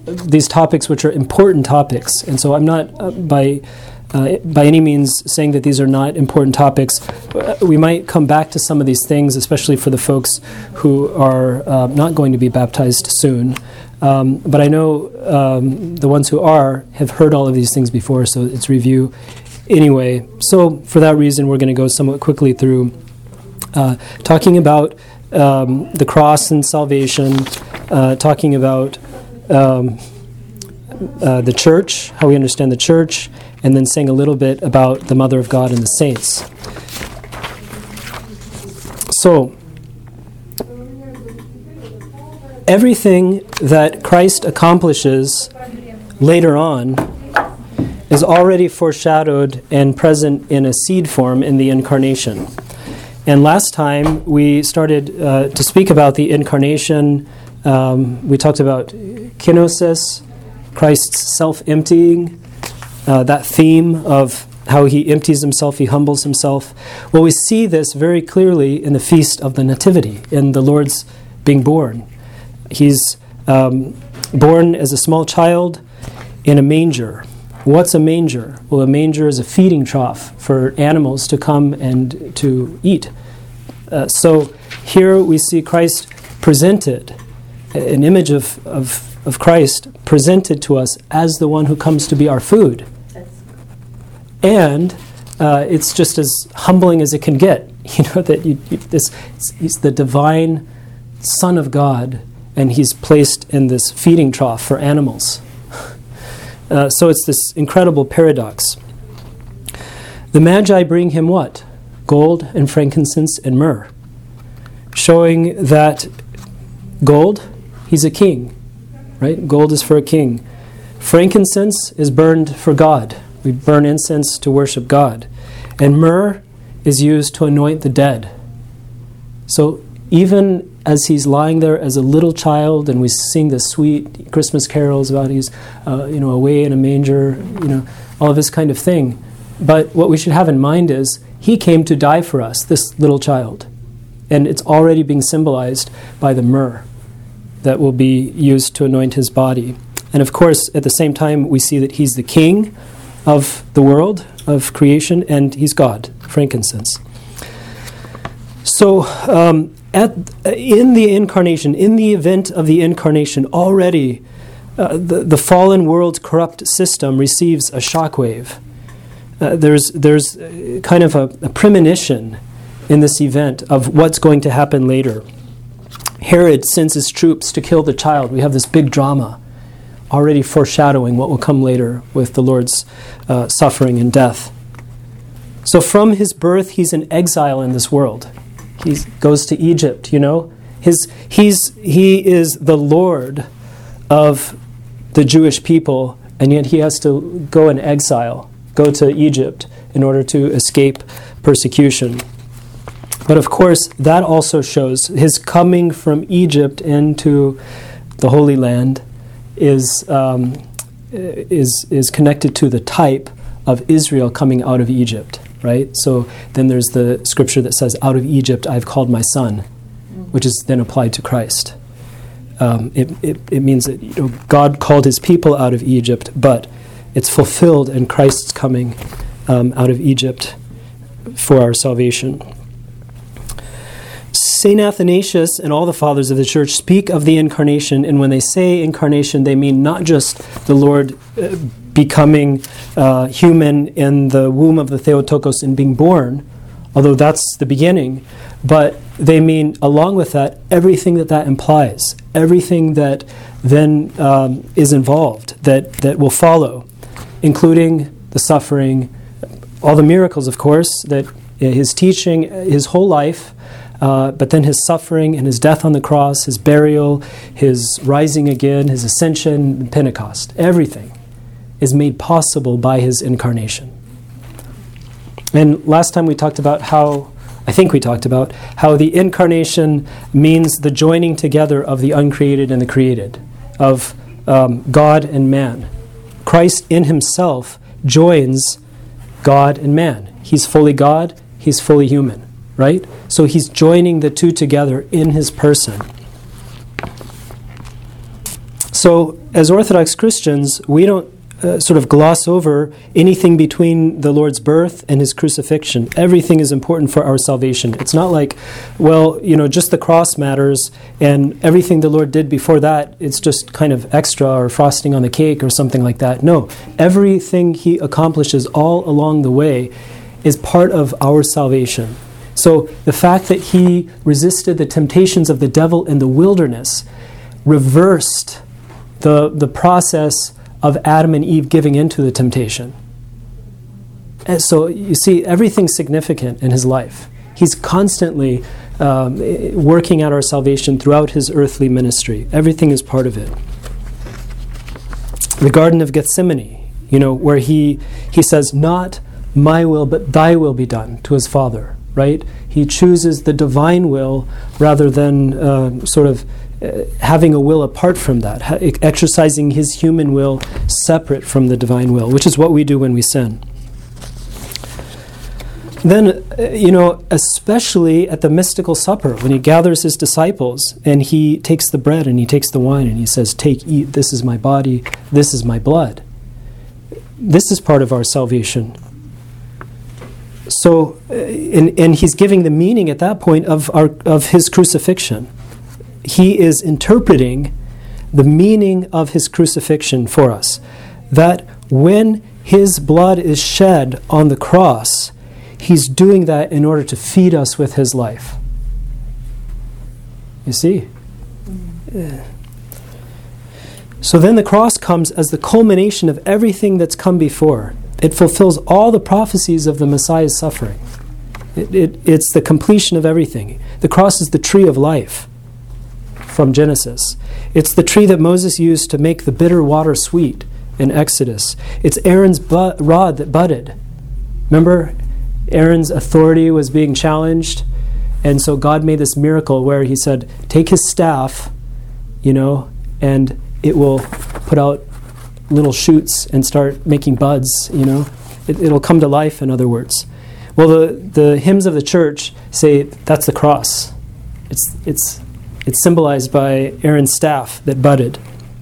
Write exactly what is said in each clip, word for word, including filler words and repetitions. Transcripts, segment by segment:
these topics which are important topics. And so I'm not uh, by uh, by any means saying that these are not important topics. We might come back to some of these things, especially for the folks who are uh, not going to be baptized soon. Um, but I know um, the ones who are have heard all of these things before, so it's review anyway. So for that reason, we're going to go somewhat quickly through uh, talking about um, the cross and salvation, uh, talking about um, uh, the church, how we understand the church, and then saying a little bit about the Mother of God and the saints. So, everything that Christ accomplishes later on is already foreshadowed and present in a seed form in the incarnation. And last time we started uh, to speak about the incarnation. Um, we talked about kenosis, Christ's self-emptying, uh, that theme of how he empties himself, he humbles himself. Well, we see this very clearly in the Feast of the Nativity, in the Lord's being born. He's um, born as a small child in a manger. What's a manger? Well, a manger is a feeding trough for animals to come and to eat. Uh, so here we see Christ presented, an image of, of, of Christ presented to us as the one who comes to be our food. And uh, it's just as humbling as it can get, you know, that you, you, this he's the divine Son of God, and he's placed in this feeding trough for animals. Uh, so it's this incredible paradox. The Magi bring him what? Gold and frankincense and myrrh, showing that gold, he's a king, right? Gold is for a king. Frankincense is burned for God. We burn incense to worship God. And myrrh is used to anoint the dead. So even as he's lying there as a little child, and we sing the sweet Christmas carols about he's, uh, you know, away in a manger, you know, all of this kind of thing. But what we should have in mind is he came to die for us, this little child. And it's already being symbolized by the myrrh that will be used to anoint his body. And of course, at the same time, we see that he's the king of the world, of creation, and he's God, frankincense. So, um, at in the incarnation, in the event of the incarnation, already uh, the, the fallen world's corrupt system receives a shockwave. Uh, there's there's kind of a, a premonition in this event of what's going to happen later. Herod sends his troops to kill the child. We have this big drama already foreshadowing what will come later with the Lord's uh, suffering and death. So from his birth, he's in exile in this world. He goes to Egypt, you know. His, he's, he is the Lord of the Jewish people, and yet he has to go in exile, go to Egypt in order to escape persecution. But of course, that also shows his coming from Egypt into the Holy Land is um, is is connected to the type of Israel coming out of Egypt, right? So then there's the scripture that says, "Out of Egypt I've called my son," which is then applied to Christ. Um, it, it it means that, you know, God called his people out of Egypt, but it's fulfilled in Christ's coming um, out of Egypt for our salvation. Saint Athanasius and all the fathers of the church speak of the incarnation, and when they say incarnation, they mean not just the Lord uh, becoming uh, human in the womb of the Theotokos and being born, although that's the beginning, but they mean, along with that, everything that that implies, everything that then um, is involved, that, that will follow, including the suffering, all the miracles, of course, that his teaching, his whole life, Uh, but then his suffering and his death on the cross, his burial, his rising again, his ascension, Pentecost, everything is made possible by his incarnation. And last time we talked about how, I think we talked about, how the incarnation means the joining together of the uncreated and the created, of um, God and man. Christ in himself joins God and man. He's fully God, he's fully human. Right? So he's joining the two together in his person. So, as Orthodox Christians, we don't uh, sort of gloss over anything between the Lord's birth and his crucifixion. Everything is important for our salvation. It's not like, well, you know, just the cross matters, and everything the Lord did before that, it's just kind of extra or frosting on the cake or something like that. No, everything he accomplishes all along the way is part of our salvation. So the fact that he resisted the temptations of the devil in the wilderness reversed the, the process of Adam and Eve giving into the temptation. And so you see, everything's significant in his life. He's constantly um, working at our salvation throughout his earthly ministry. Everything is part of it. The Garden of Gethsemane, you know, where he he says, not my will, but thy will be done, to his Father, right? He chooses the divine will rather than uh, sort of uh, having a will apart from that, ha- exercising his human will separate from the divine will, which is what we do when we sin. Then, uh, you know, especially at the mystical supper, when he gathers his disciples and he takes the bread and he takes the wine and he says, take, eat, this is my body, this is my blood. This is part of our salvation. So, uh, and, and he's giving the meaning at that point of our of his crucifixion. He is interpreting the meaning of his crucifixion for us. That when his blood is shed on the cross, he's doing that in order to feed us with his life. You see? Yeah. So then the cross comes as the culmination of everything that's come before. It fulfills all the prophecies of the Messiah's suffering. It, it, it's the completion of everything. The cross is the tree of life from Genesis. It's the tree that Moses used to make the bitter water sweet in Exodus. It's Aaron's bu- rod that budded. Remember, Aaron's authority was being challenged, and so God made this miracle where he said, take his staff, you know, and it will put out little shoots and start making buds, you know. It, it'll come to life, in other words. Well, the, the hymns of the church say that's the cross. It's it's it's symbolized by Aaron's staff that budded.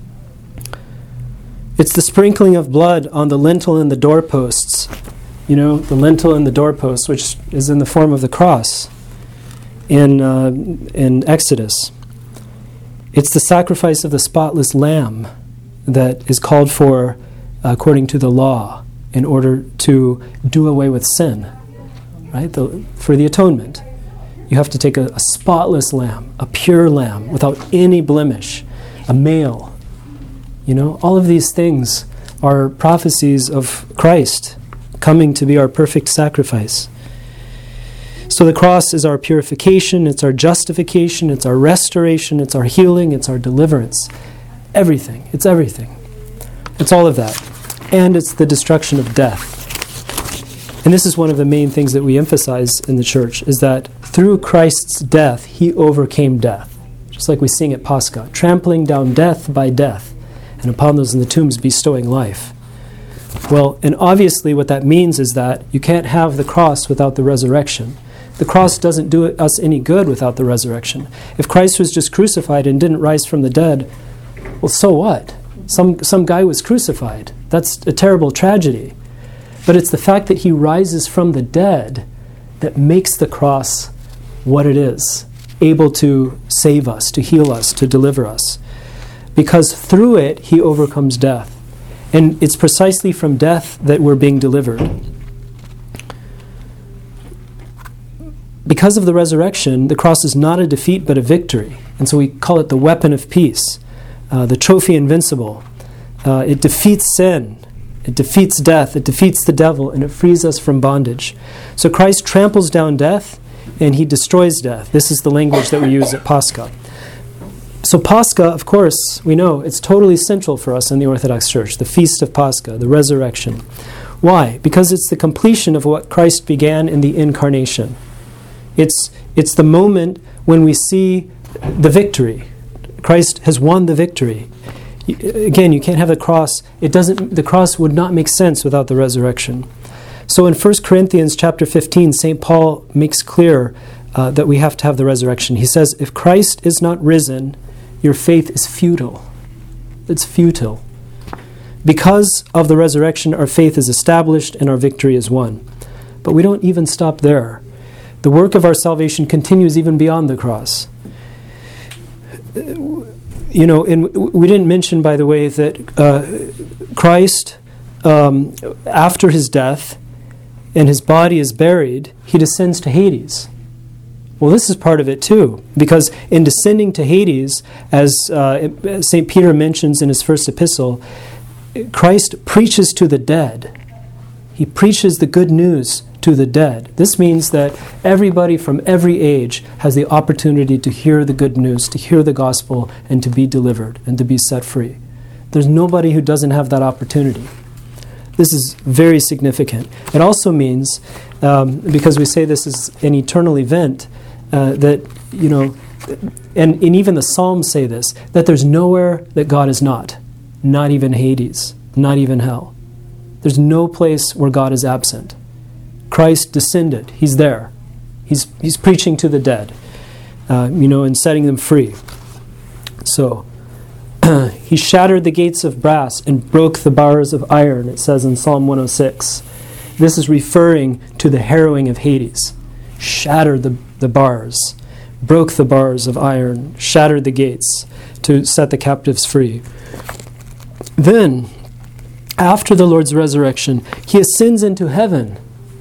It's the sprinkling of blood on the lintel and the doorposts. You know, the lintel and the doorposts, which is in the form of the cross in uh, in Exodus. It's the sacrifice of the spotless lamb that is called for uh, according to the law in order to do away with sin, right? The, for the atonement. You have to take a, a spotless lamb, a pure lamb, without any blemish, a male. You know, all of these things are prophecies of Christ coming to be our perfect sacrifice. So the cross is our purification, it's our justification, it's our restoration, it's our healing, it's our deliverance. Everything. It's everything. It's all of that. And it's the destruction of death. And this is one of the main things that we emphasize in the church, is that through Christ's death, he overcame death. Just like we sing at Pascha, trampling down death by death, and upon those in the tombs bestowing life. Well, and obviously what that means is that you can't have the cross without the resurrection. The cross doesn't do us any good without the resurrection. If Christ was just crucified and didn't rise from the dead, well, so what? Some some guy was crucified. That's a terrible tragedy. But it's the fact that he rises from the dead that makes the cross what it is, able to save us, to heal us, to deliver us. Because through it, he overcomes death. And it's precisely from death that we're being delivered. Because of the resurrection, the cross is not a defeat but a victory. And so we call it the weapon of peace. Uh, the trophy invincible. Uh, it defeats sin. It defeats death. It defeats the devil, and it frees us from bondage. So Christ tramples down death, and he destroys death. This is the language that we use at Pascha. So Pascha, of course, we know it's totally central for us in the Orthodox Church, the Feast of Pascha, the resurrection. Why? Because it's the completion of what Christ began in the Incarnation. It's it's the moment when we see the victory. Christ has won the victory. Again, you can't have the cross. It doesn't. The cross would not make sense without the resurrection. So in First Corinthians chapter fifteen, Saint Paul makes clear uh, that we have to have the resurrection. He says, if Christ is not risen, your faith is futile. It's futile. Because of the resurrection, our faith is established and our victory is won. But we don't even stop there. The work of our salvation continues even beyond the cross. You know, and we didn't mention, by the way, that uh, Christ, um, after his death and his body is buried, he descends to Hades. Well, this is part of it too, because in descending to Hades, as uh, Saint Peter mentions in his first epistle, Christ preaches to the dead. He preaches the good news to the dead. This means that everybody from every age has the opportunity to hear the good news, to hear the gospel, and to be delivered and to be set free. There's nobody who doesn't have that opportunity. This is very significant. It also means, um, because we say this is an eternal event, uh, that, you know, and, and even the Psalms say this, that there's nowhere that God is not. Not even Hades, not even hell. There's no place where God is absent. Christ descended. He's there. He's he's preaching to the dead, uh, you know, and setting them free. So, he shattered the gates of brass and broke the bars of iron, it says in Psalm one oh six. This is referring to the harrowing of Hades. Shattered the, the bars, broke the bars of iron, shattered the gates to set the captives free. Then, after the Lord's resurrection, he ascends into heaven.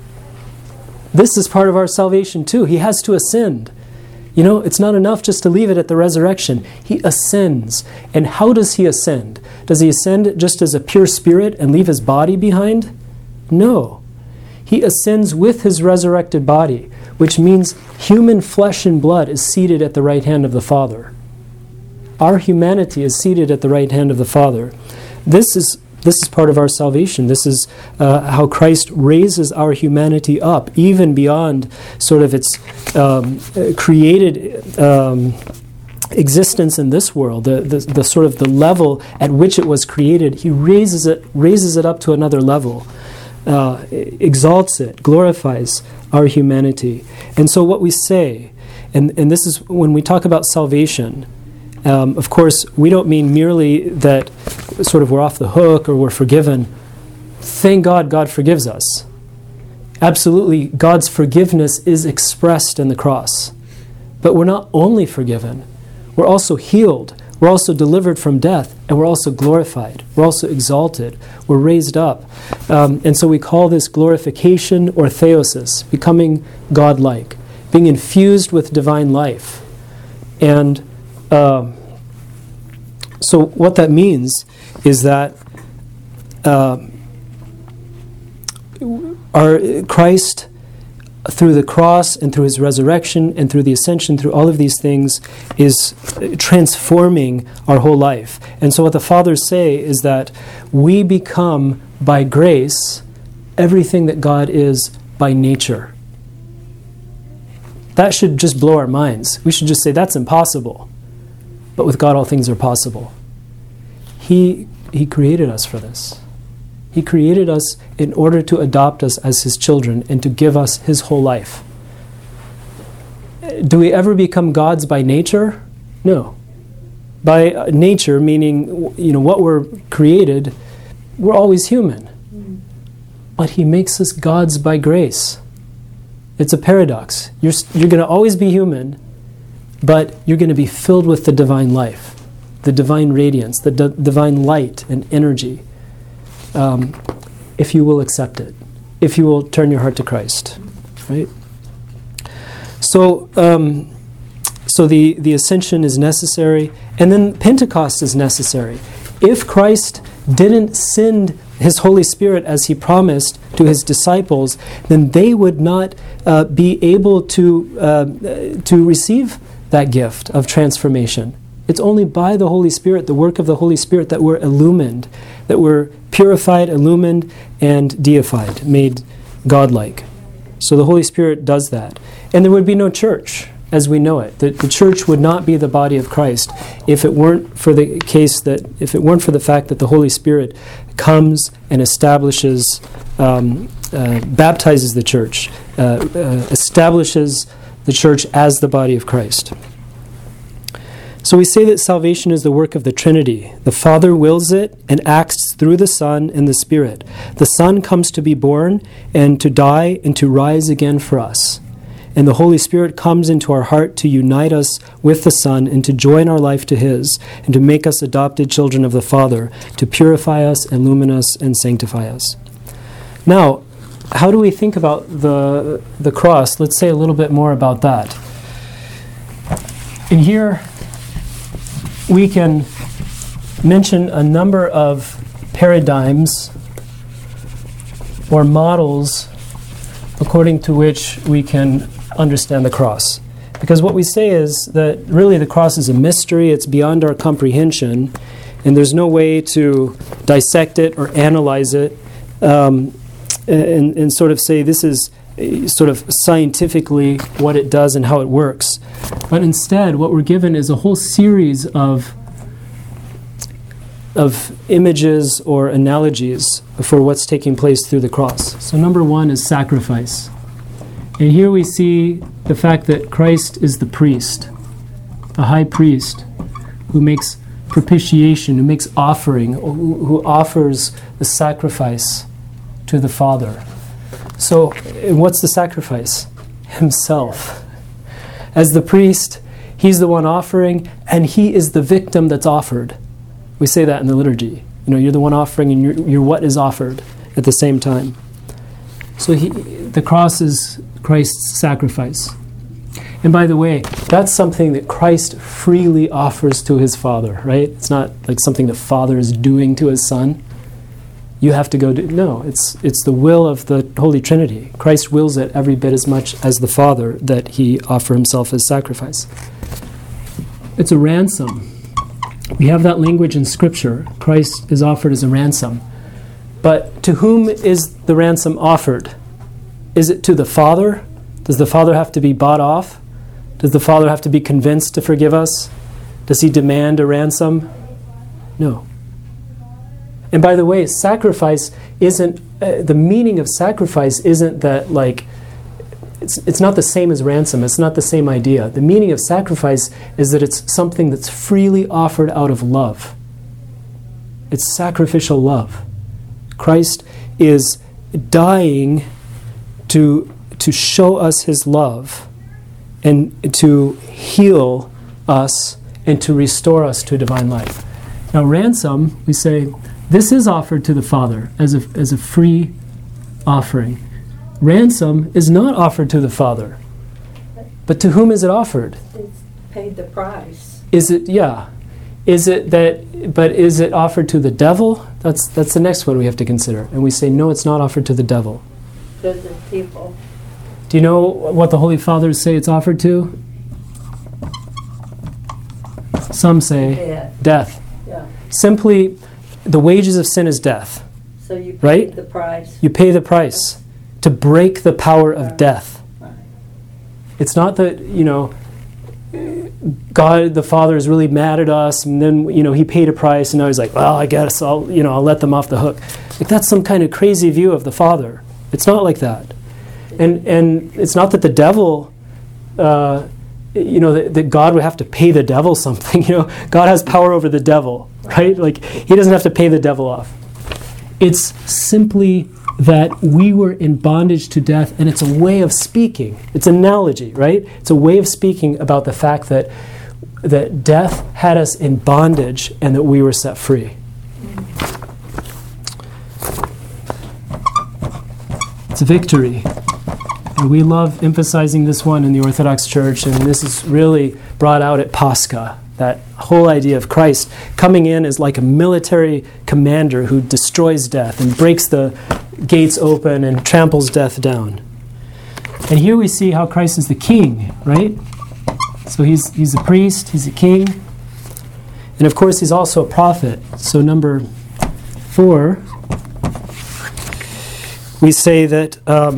This is part of our salvation too. He has to ascend. You know, it's not enough just to leave it at the resurrection. He ascends. And how does he ascend? Does he ascend just as a pure spirit and leave his body behind? No. He ascends with his resurrected body, which means human flesh and blood is seated at the right hand of the Father. Our humanity is seated at the right hand of the Father. This is this is part of our salvation. This is uh, how Christ raises our humanity up, even beyond sort of its um, created um, existence in this world. The, the the sort of the level at which it was created, he raises it raises it up to another level, uh, exalts it, glorifies our humanity. And so, what we say, and and this is when we talk about salvation. Um, of course, we don't mean merely that sort of we're off the hook or we're forgiven. Thank God God forgives us. Absolutely, God's forgiveness is expressed in the cross. But we're not only forgiven, we're also healed, we're also delivered from death, and we're also glorified, we're also exalted, we're raised up. Um, and so we call this glorification or theosis, becoming God-like, being infused with divine life. And Um, so what that means is that uh, our Christ, through the cross and through his resurrection and through the ascension, through all of these things, is transforming our whole life. And so what the fathers say is that we become, by grace, everything that God is by nature. That should just blow our minds. We should just say, that's impossible. But with God, all things are possible. He, he created us for this. He created us in order to adopt us as his children and to give us his whole life. Do we ever become gods by nature? No. By nature, meaning, you know, what we're created, we're always human. But he makes us gods by grace. It's a paradox. You're, you're going to always be human, but you're going to be filled with the divine life, the divine radiance, the d- divine light and energy, um, if you will accept it, if you will turn your heart to Christ, right? So, um, so the, the ascension is necessary, and then Pentecost is necessary. If Christ didn't send his Holy Spirit as he promised to his disciples, then they would not uh, be able to uh, to receive that gift of transformation. It's only by the Holy Spirit, the work of the Holy Spirit, that we're illumined, that we're purified, illumined, and deified, made godlike. So the Holy Spirit does that. And there would be no church as we know it. The, the church would not be the body of Christ if it weren't for the case that, if it weren't for the fact that the Holy Spirit comes and establishes, um, uh, baptizes the church, uh, uh, establishes the church as the body of Christ. So we say that salvation is the work of the Trinity. The Father wills it and acts through the Son and the Spirit. The Son comes to be born and to die and to rise again for us. And the Holy Spirit comes into our heart to unite us with the Son and to join our life to His and to make us adopted children of the Father, to purify us, illumine us, and sanctify us. Now, how do we think about the, the cross? Let's say a little bit more about that. In here, we can mention a number of paradigms or models according to which we can understand the cross. Because what we say is that really the cross is a mystery, it's beyond our comprehension, and there's no way to dissect it or analyze it um, and, and sort of say this is sort of scientifically what it does and how it works. But instead, what we're given is a whole series of of images or analogies for what's taking place through the cross. So number one is sacrifice. And here we see the fact that Christ is the priest, a high priest, who makes propitiation, who makes offering, who, who offers the sacrifice to the Father. So what's the sacrifice? Himself. As the priest, he's the one offering, and he is the victim that's offered. We say that in the liturgy. You know, you're the one offering, and you're, you're what is offered at the same time. So he, the cross is Christ's sacrifice. And by the way, that's something that Christ freely offers to his Father, right? It's not like something the Father is doing to his Son. You have to go do... No, it's it's the will of the Holy Trinity. Christ wills it every bit as much as the Father that he offer himself as sacrifice. It's a ransom. We have that language in Scripture. Christ is offered as a ransom. But to whom is the ransom offered? Is it to the Father? Does the Father have to be bought off? Does the Father have to be convinced to forgive us? Does he demand a ransom? No. And by the way, sacrifice isn't, uh, the meaning of sacrifice isn't that like, it's, it's not the same as ransom. It's not the same idea. The meaning of sacrifice is that it's something that's freely offered out of love. It's sacrificial love. Christ is dying to, to show us his love and to heal us and to restore us to divine life. Now, ransom, we say, this is offered to the Father as a, as a free offering. Ransom is not offered to the Father. But to whom is it offered? It's paid the price. Is it, yeah. Is it that, but is it offered to the devil? That's that's the next one we have to consider. And we say, no, it's not offered to the devil. To the people. Do you know what the Holy Fathers say it's offered to? Some say Death. death. Yeah. Simply, the wages of sin is death. So you paid Right? the price. You pay the price to break the power of death. Right. It's not that, you know, God the Father is really mad at us, and then, you know, he paid a price, and now he's like, well, I guess I'll, you know, I'll let them off the hook. Like, that's some kind of crazy view of the Father. It's not like that. And and it's not that the devil, uh, you know, that, that God would have to pay the devil something. You know, God has power over the devil, right? Like, he doesn't have to pay the devil off. It's simply that we were in bondage to death, and it's a way of speaking. It's an analogy, right? It's a way of speaking about the fact that that death had us in bondage and that we were set free. It's a victory. And we love emphasizing this one in the Orthodox Church, and this is really brought out at Pascha. That whole idea of Christ coming in as like a military commander who destroys death and breaks the gates open and tramples death down. And here we see how Christ is the king, right? So he's he's a priest, he's a king. And of course he's also a prophet. So number four, we say that um,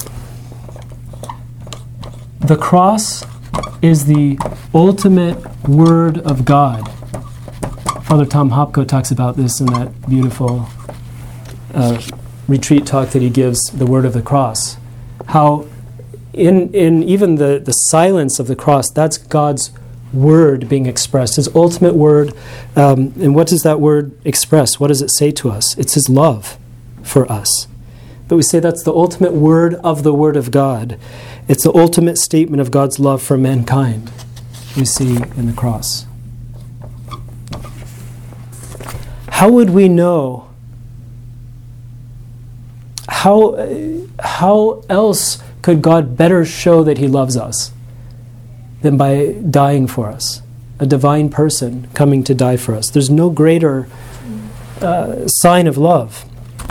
the cross is the ultimate word of God. Father Tom Hopko talks about this in that beautiful uh, retreat talk that he gives, The Word of the Cross. How in in even the, the silence of the cross, that's God's word being expressed, his ultimate word. Um, and what does that word express? What does it say to us? It's his love for us. But we say that's the ultimate word of the Word of God. It's the ultimate statement of God's love for mankind we see in the cross. How would we know? How, how else could God better show that he loves us than by dying for us? A divine person coming to die for us. There's no greater uh, sign of love.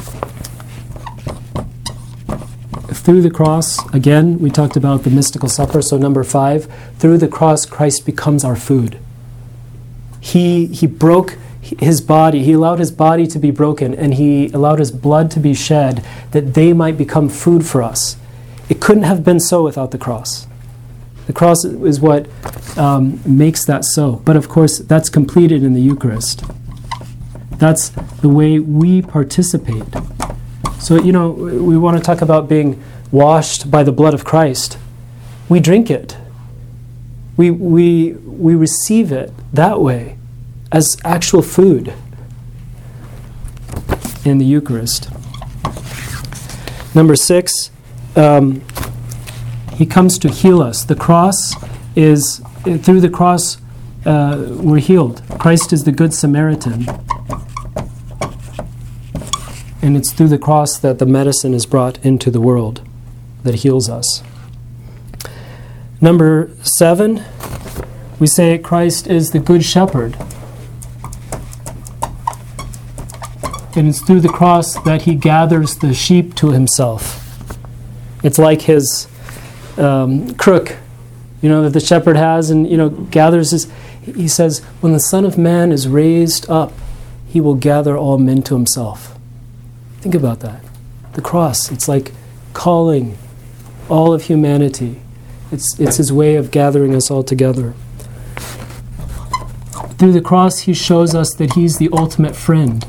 Through the cross, again, we talked about the mystical supper, so number five, through the cross, Christ becomes our food. He, he broke his body, he allowed his body to be broken, and he allowed his blood to be shed that they might become food for us. It couldn't have been so without the cross. The cross is what um, makes that so. But of course, that's completed in the Eucharist. That's the way we participate. So, you know, we want to talk about being washed by the blood of Christ. We drink it. We, we, we receive it that way as actual food in the Eucharist. Number six, um, he comes to heal us. The cross is, through the cross, uh, we're healed. Christ is the Good Samaritan. And it's through the cross that the medicine is brought into the world that heals us. Number seven, we say Christ is the Good Shepherd. And it's through the cross that he gathers the sheep to himself. It's like his um, crook, you know, that the shepherd has and, you know, gathers his... He says, when the Son of Man is raised up, he will gather all men to himself. Think about that. The cross, it's like calling all of humanity. It's, it's his way of gathering us all together. Through the cross, he shows us that he's the ultimate friend.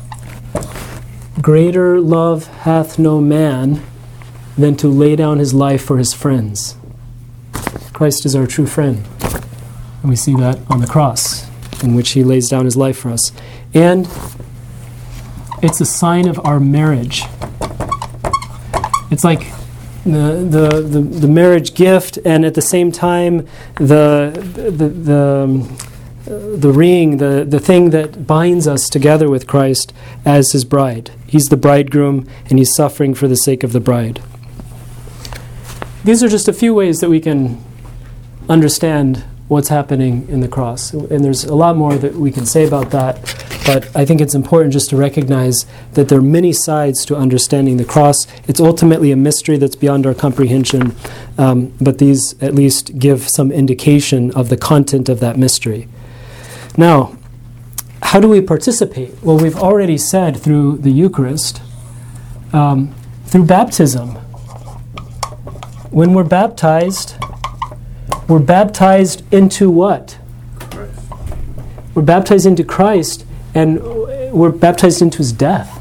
Greater love hath no man than to lay down his life for his friends. Christ is our true friend. And we see that on the cross, in which he lays down his life for us. And it's a sign of our marriage. It's like the the the, the marriage gift, and at the same time, the the the, um, the ring, the, the thing that binds us together with Christ as his bride. He's the bridegroom, and he's suffering for the sake of the bride. These are just a few ways that we can understand what's happening in the cross. And there's a lot more that we can say about that, but I think it's important just to recognize that there are many sides to understanding the cross. It's ultimately a mystery that's beyond our comprehension, um, but these at least give some indication of the content of that mystery. Now, how do we participate? Well, we've already said through the Eucharist, um, through baptism. When we're baptized, we're baptized into what? Christ. We're baptized into Christ, and we're baptized into his death.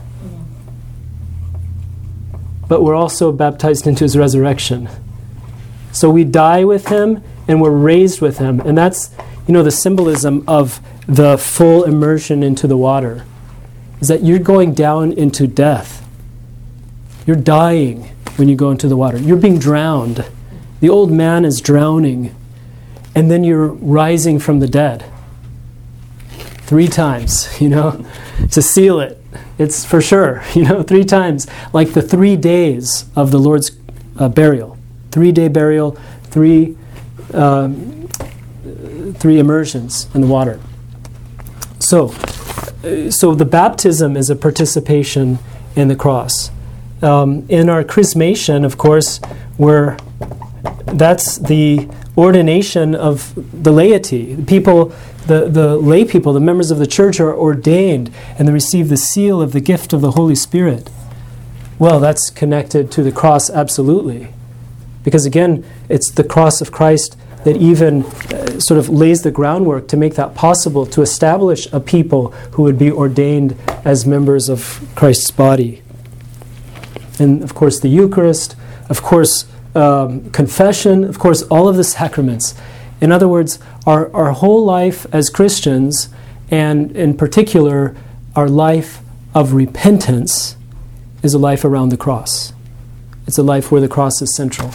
But we're also baptized into his resurrection. So we die with him, and we're raised with him. And that's, you know, the symbolism of the full immersion into the water, is that you're going down into death. You're dying when you go into the water. You're being drowned. The old man is drowning, and then you're rising from the dead. Three times, you know, to seal it. It's for sure, you know, three times. Like the three days of the Lord's uh, burial. Three-day burial, three, um, three immersions in the water. So, uh, so the baptism is a participation in the cross. Um, in our chrismation, of course, we're that's the ordination of the laity. The people, the, the lay people, the members of the church are ordained, and they receive the seal of the gift of the Holy Spirit. Well, that's connected to the cross, absolutely. Because again, it's the cross of Christ that even uh, sort of lays the groundwork to make that possible, to establish a people who would be ordained as members of Christ's body. And of course, the Eucharist, of course, Um, confession, of course, all of the sacraments. In other words, our, our whole life as Christians, and in particular, our life of repentance, is a life around the cross. It's a life where the cross is central.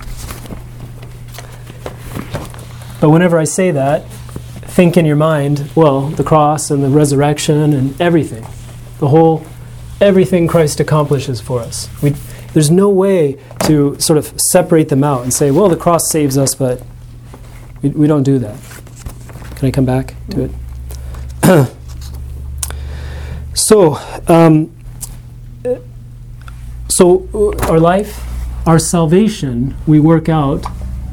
But whenever I say that, think in your mind, well, the cross and the resurrection and everything, the whole, everything Christ accomplishes for us. We, there's no way to sort of separate them out and say, well, the cross saves us, but we, we don't do that. Can I come back to it? so, um, so our life, our salvation, we work out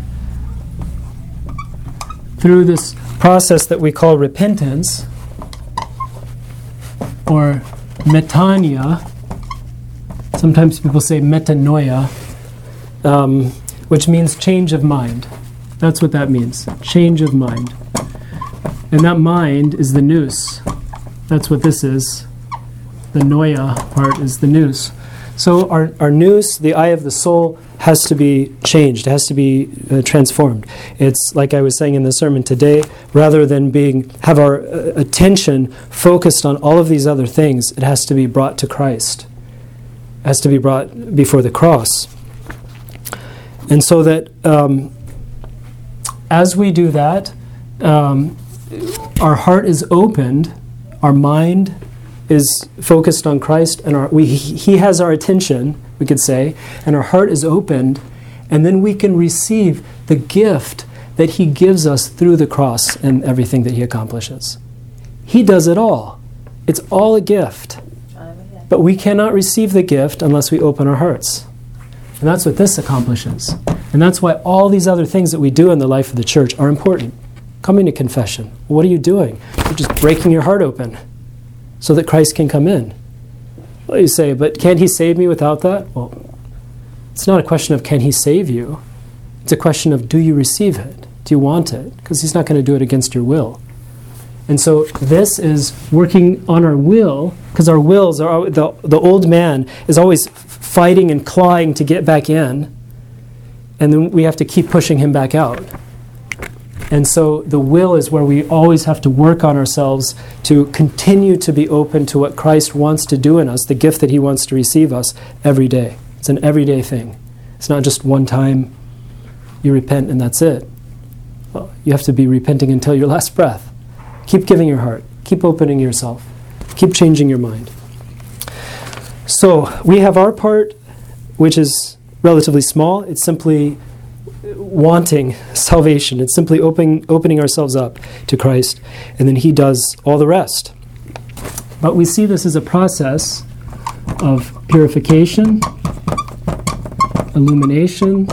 through this process that we call repentance, or metanoia. Sometimes people say metanoia, um, which means change of mind. That's what that means, change of mind. And that mind is the nous. That's what this is. The noia part is the nous. So our, our nous, the eye of the soul, has to be changed, has to be uh, transformed. It's like I was saying in the sermon today, rather than being have our uh, attention focused on all of these other things, it has to be brought to Christ. It has to be brought before the cross. And so that um, as we do that, um, our heart is opened, our mind is focused on Christ, and our, we, He has our attention, we could say, and our heart is opened, and then we can receive the gift that He gives us through the cross and everything that He accomplishes. He does it all. It's all a gift. But we cannot receive the gift unless we open our hearts. And that's what this accomplishes. And that's why all these other things that we do in the life of the church are important. Coming to confession. What are you doing? You're just breaking your heart open so that Christ can come in. Well, you say, but can't He save me without that? Well, it's not a question of can He save you. It's a question of do you receive it? Do you want it? Because He's not going to do it against your will. And so this is working on our will, because our wills, are the, the old man is always fighting and clawing to get back in, and then we have to keep pushing him back out. And so the will is where we always have to work on ourselves to continue to be open to what Christ wants to do in us, the gift that He wants to receive us every day. It's an everyday thing. It's not just one time you repent and that's it. Well, you have to be repenting until your last breath. Keep giving your heart. Keep opening yourself. Keep changing your mind. So we have our part, which is relatively small. It's simply wanting salvation. It's simply opening, opening ourselves up to Christ, and then He does all the rest. But we see this as a process of purification, illumination,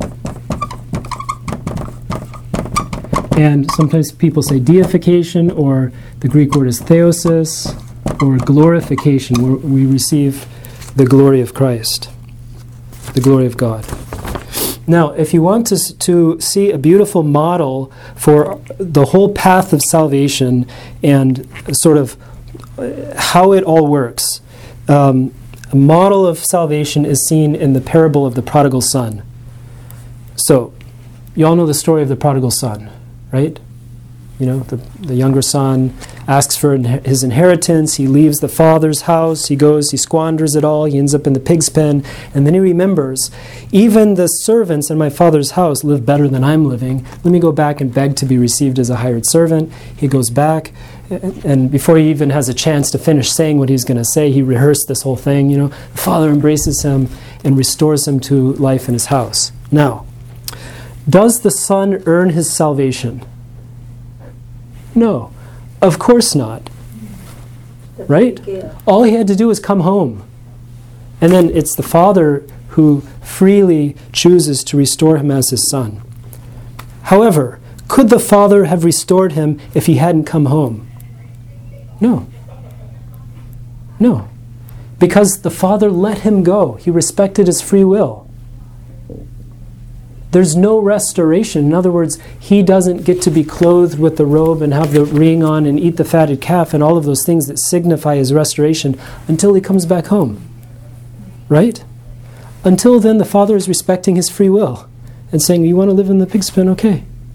and sometimes people say deification, or the Greek word is theosis, or glorification, where we receive the glory of Christ, the glory of God. Now, if you want to, to see a beautiful model for the whole path of salvation and sort of how it all works, um, a model of salvation is seen in the parable of the prodigal son. So, you all know the story of the prodigal son, right? You know, the, the younger son asks for his inheritance. He leaves the father's house. He goes, he squanders it all. He ends up in the pig's pen. And then he remembers, even the servants in my father's house live better than I'm living. Let me go back and beg to be received as a hired servant. He goes back, and before he even has a chance to finish saying what he's going to say, he rehearsed this whole thing. You know, the father embraces him and restores him to life in his house. Now, does the son earn his salvation? No, of course not. Right? All he had to do was come home. And then it's the father who freely chooses to restore him as his son. However, could the father have restored him if he hadn't come home? No. No. Because the father let him go. He respected his free will. There's no restoration. In other words, he doesn't get to be clothed with the robe and have the ring on and eat the fatted calf and all of those things that signify his restoration until he comes back home. Right? Until then, the father is respecting his free will and saying, you want to live in the pig's pen? Okay.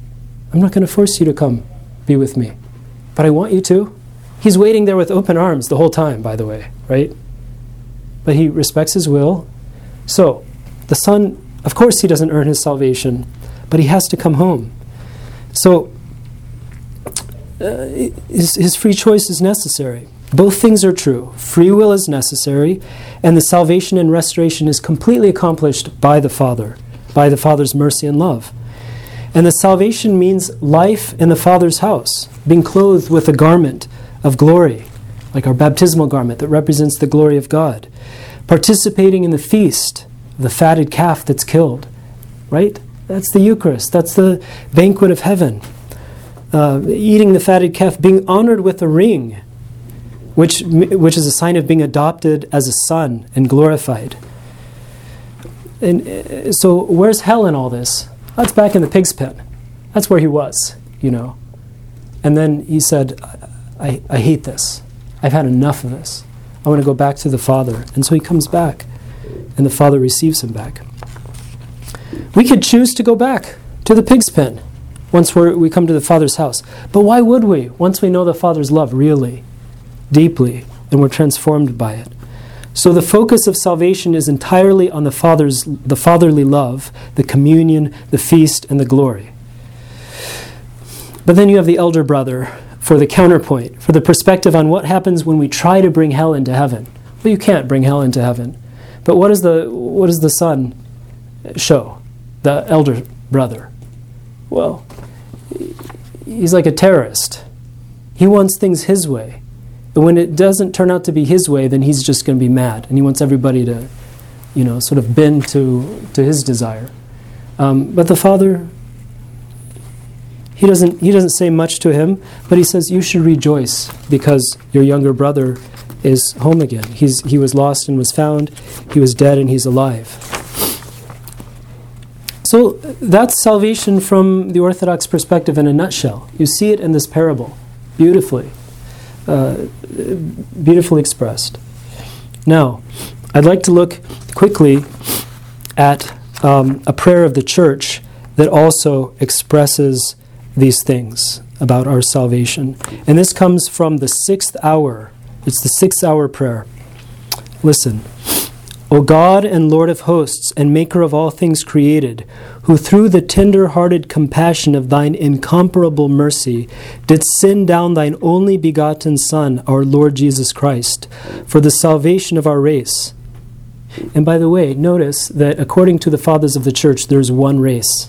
I'm not going to force you to come be with me, but I want you to. He's waiting there with open arms the whole time, by the way, right? But he respects his will. So, the son, of course he doesn't earn his salvation, but he has to come home. So, uh, his, his free choice is necessary. Both things are true. Free will is necessary, and the salvation and restoration is completely accomplished by the Father, by the Father's mercy and love. And the salvation means life in the Father's house, being clothed with a garment of glory, like our baptismal garment that represents the glory of God. Participating in the feast of the fatted calf that's killed, right? That's the Eucharist. That's the banquet of heaven. Uh, eating the fatted calf, being honored with a ring, which which is a sign of being adopted as a son and glorified. And uh, so where's hell in all this? That's back in the pig's pen. That's where he was, you know. And then he said, I, I hate this. I've had enough of this. I want to go back to the Father. And so he comes back, and the Father receives him back. We could choose to go back to the pig's pen once we're, we come to the Father's house. But why would we, once we know the Father's love really, deeply, and we're transformed by it? So the focus of salvation is entirely on the Father's, the fatherly love, the communion, the feast, and the glory. But then you have the elder brother for the counterpoint, for the perspective on what happens when we try to bring hell into heaven. Well, you can't bring hell into heaven. But what does the what does the son show? The elder brother. Well, he's like a terrorist. He wants things his way. But when it doesn't turn out to be his way, then he's just going to be mad. And he wants everybody to, you know, sort of bend to, to his desire. Um, but the Father, he doesn't, he doesn't say much to him, but he says, you should rejoice because your younger brother is home again. He's, he was lost and was found. He was dead and he's alive. So that's salvation from the Orthodox perspective in a nutshell. You see it in this parable, beautifully. Uh, beautifully expressed. Now, I'd like to look quickly at um, a prayer of the Church that also expresses these things about our salvation. And this comes from the sixth hour. It's the sixth hour prayer. Listen. O God and Lord of hosts and maker of all things created, who through the tender-hearted compassion of thine incomparable mercy didst send down thine only begotten Son, our Lord Jesus Christ, for the salvation of our race. And by the way, notice that according to the fathers of the Church, there's one race.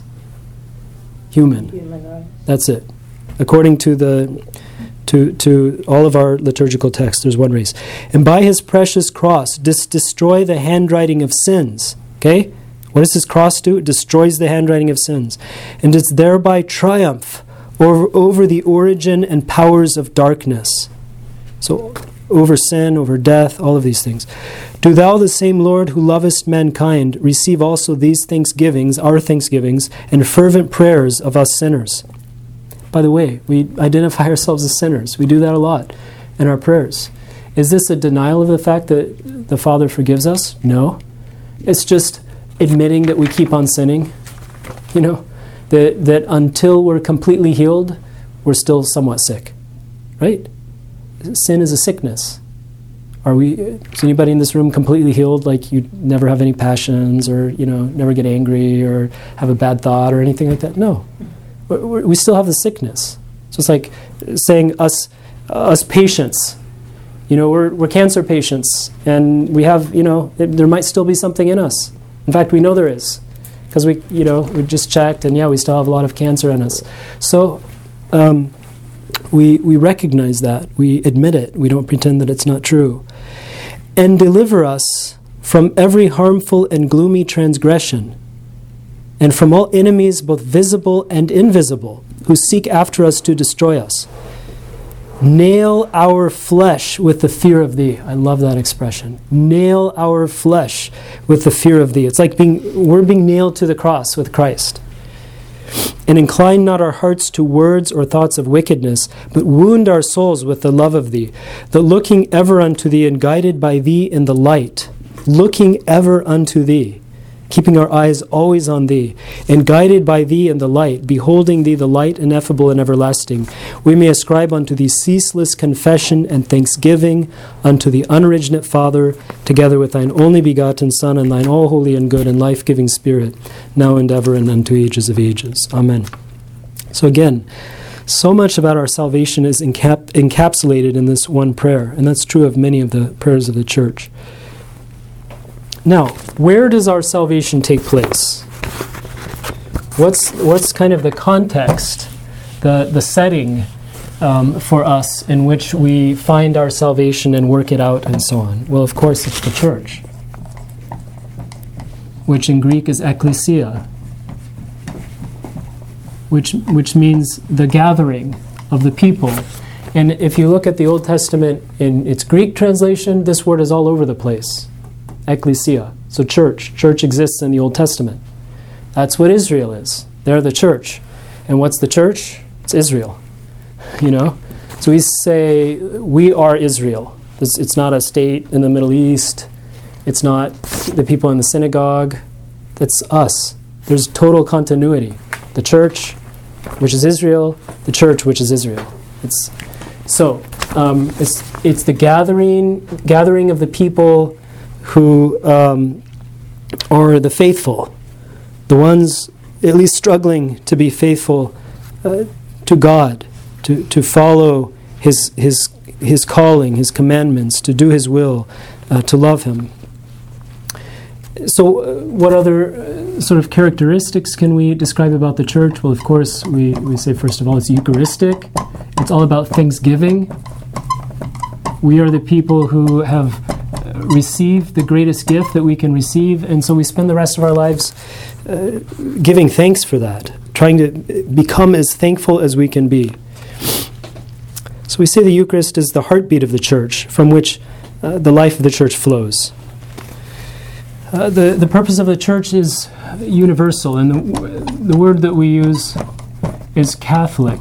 Human. Human race. That's it. According to the To, to all of our liturgical texts, there's one race. And by his precious cross, dis- destroy the handwriting of sins. Okay? What does his cross do? It destroys the handwriting of sins. And it's thereby triumph over, over the origin and powers of darkness. So, over sin, over death, all of these things. Do thou, the same Lord who lovest mankind, receive also these thanksgivings, our thanksgivings, and fervent prayers of us sinners. By the way, we identify ourselves as sinners. We do that a lot in our prayers. Is this a denial of the fact that the Father forgives us? No. It's just admitting that we keep on sinning. You know, that, that until we're completely healed, we're still somewhat sick. Right? Sin is a sickness. Are we, is anybody in this room completely healed, like you never have any passions or, you know, never get angry or have a bad thought or anything like that? No. We still have the sickness. So it's like saying us us patients, you know, we're we're cancer patients, and we have, you know, there might still be something in us. In fact, we know there is, because we, you know, we just checked, and yeah, we still have a lot of cancer in us. So um, we we recognize that, we admit it, we don't pretend that it's not true, and deliver us from every harmful and gloomy transgression, and from all enemies both visible and invisible, who seek after us to destroy us. Nail our flesh with the fear of thee. I love that expression. Nail our flesh with the fear of thee. It's like being we're being nailed to the cross with Christ. And incline not our hearts to words or thoughts of wickedness, but wound our souls with the love of thee, that looking ever unto thee and guided by thee in the light, looking ever unto thee, keeping our eyes always on thee, and guided by thee in the light, beholding thee the light ineffable and everlasting, we may ascribe unto thee ceaseless confession and thanksgiving unto the unoriginate Father, together with thine only begotten Son, and thine all holy and good and life-giving Spirit, now and ever and unto ages of ages. Amen. So again, so much about our salvation is encap- encapsulated in this one prayer, and that's true of many of the prayers of the church. Now, where does our salvation take place? What's what's kind of the context, the, the setting um, for us in which we find our salvation and work it out and so on? Well, of course, it's the church, which in Greek is ekklesia, which which means the gathering of the people. And if you look at the Old Testament in its Greek translation, this word is all over the place. Ekklesia. So church. Church exists in the Old Testament. That's what Israel is. They're the church. And what's the church? It's Israel. You know? So we say, we are Israel. It's, it's not a state in the Middle East. It's not the people in the synagogue. It's us. There's total continuity. The church, which is Israel, the church, which is Israel. It's so um, it's it's the gathering gathering of the people who um, are the faithful, the ones at least struggling to be faithful uh, to God, to to follow His His His calling, His commandments, to do His will, uh, to love Him. So uh, what other uh, sort of characteristics can we describe about the church? Well, of course, we, we say, first of all, it's Eucharistic. It's all about thanksgiving. We are the people who have uh, received the greatest gift that we can receive, and so we spend the rest of our lives uh, giving thanks for that, trying to become as thankful as we can be. So we say the Eucharist is the heartbeat of the church, from which uh, the life of the church flows. Uh, the, the purpose of the church is universal, and the, the word that we use is Catholic.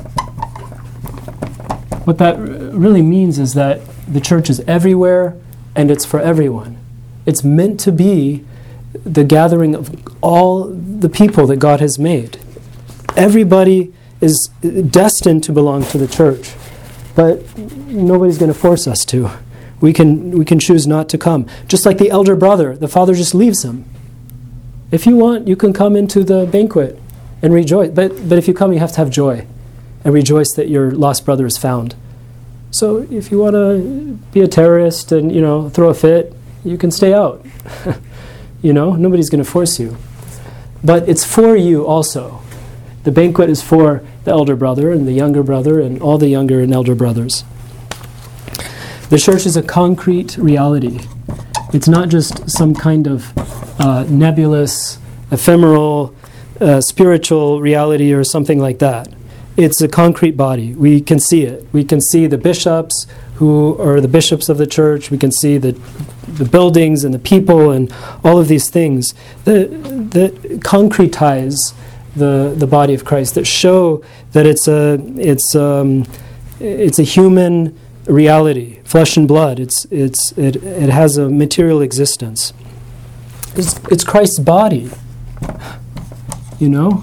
What that really means is that the church is everywhere, and it's for everyone. It's meant to be the gathering of all the people that God has made. Everybody is destined to belong to the church, but nobody's going to force us to. We can we can choose not to come. Just like the elder brother, the father just leaves him. If you want, you can come into the banquet and rejoice. But but if you come, you have to have joy and rejoice that your lost brother is found. So if you want to be a terrorist and, you know, throw a fit, you can stay out. You know, nobody's going to force you. But it's for you also. The banquet is for the elder brother and the younger brother and all the younger and elder brothers. The church is a concrete reality. It's not just some kind of uh, nebulous, ephemeral, uh, spiritual reality or something like that. It's a concrete body. We can see it. We can see the bishops who are the bishops of the church. We can see the the buildings and the people and all of these things that, that concretize the the body of Christ, that show that it's a it's um, it's a human reality, flesh and blood. It's it's it it has a material existence. It's it's Christ's body, you know.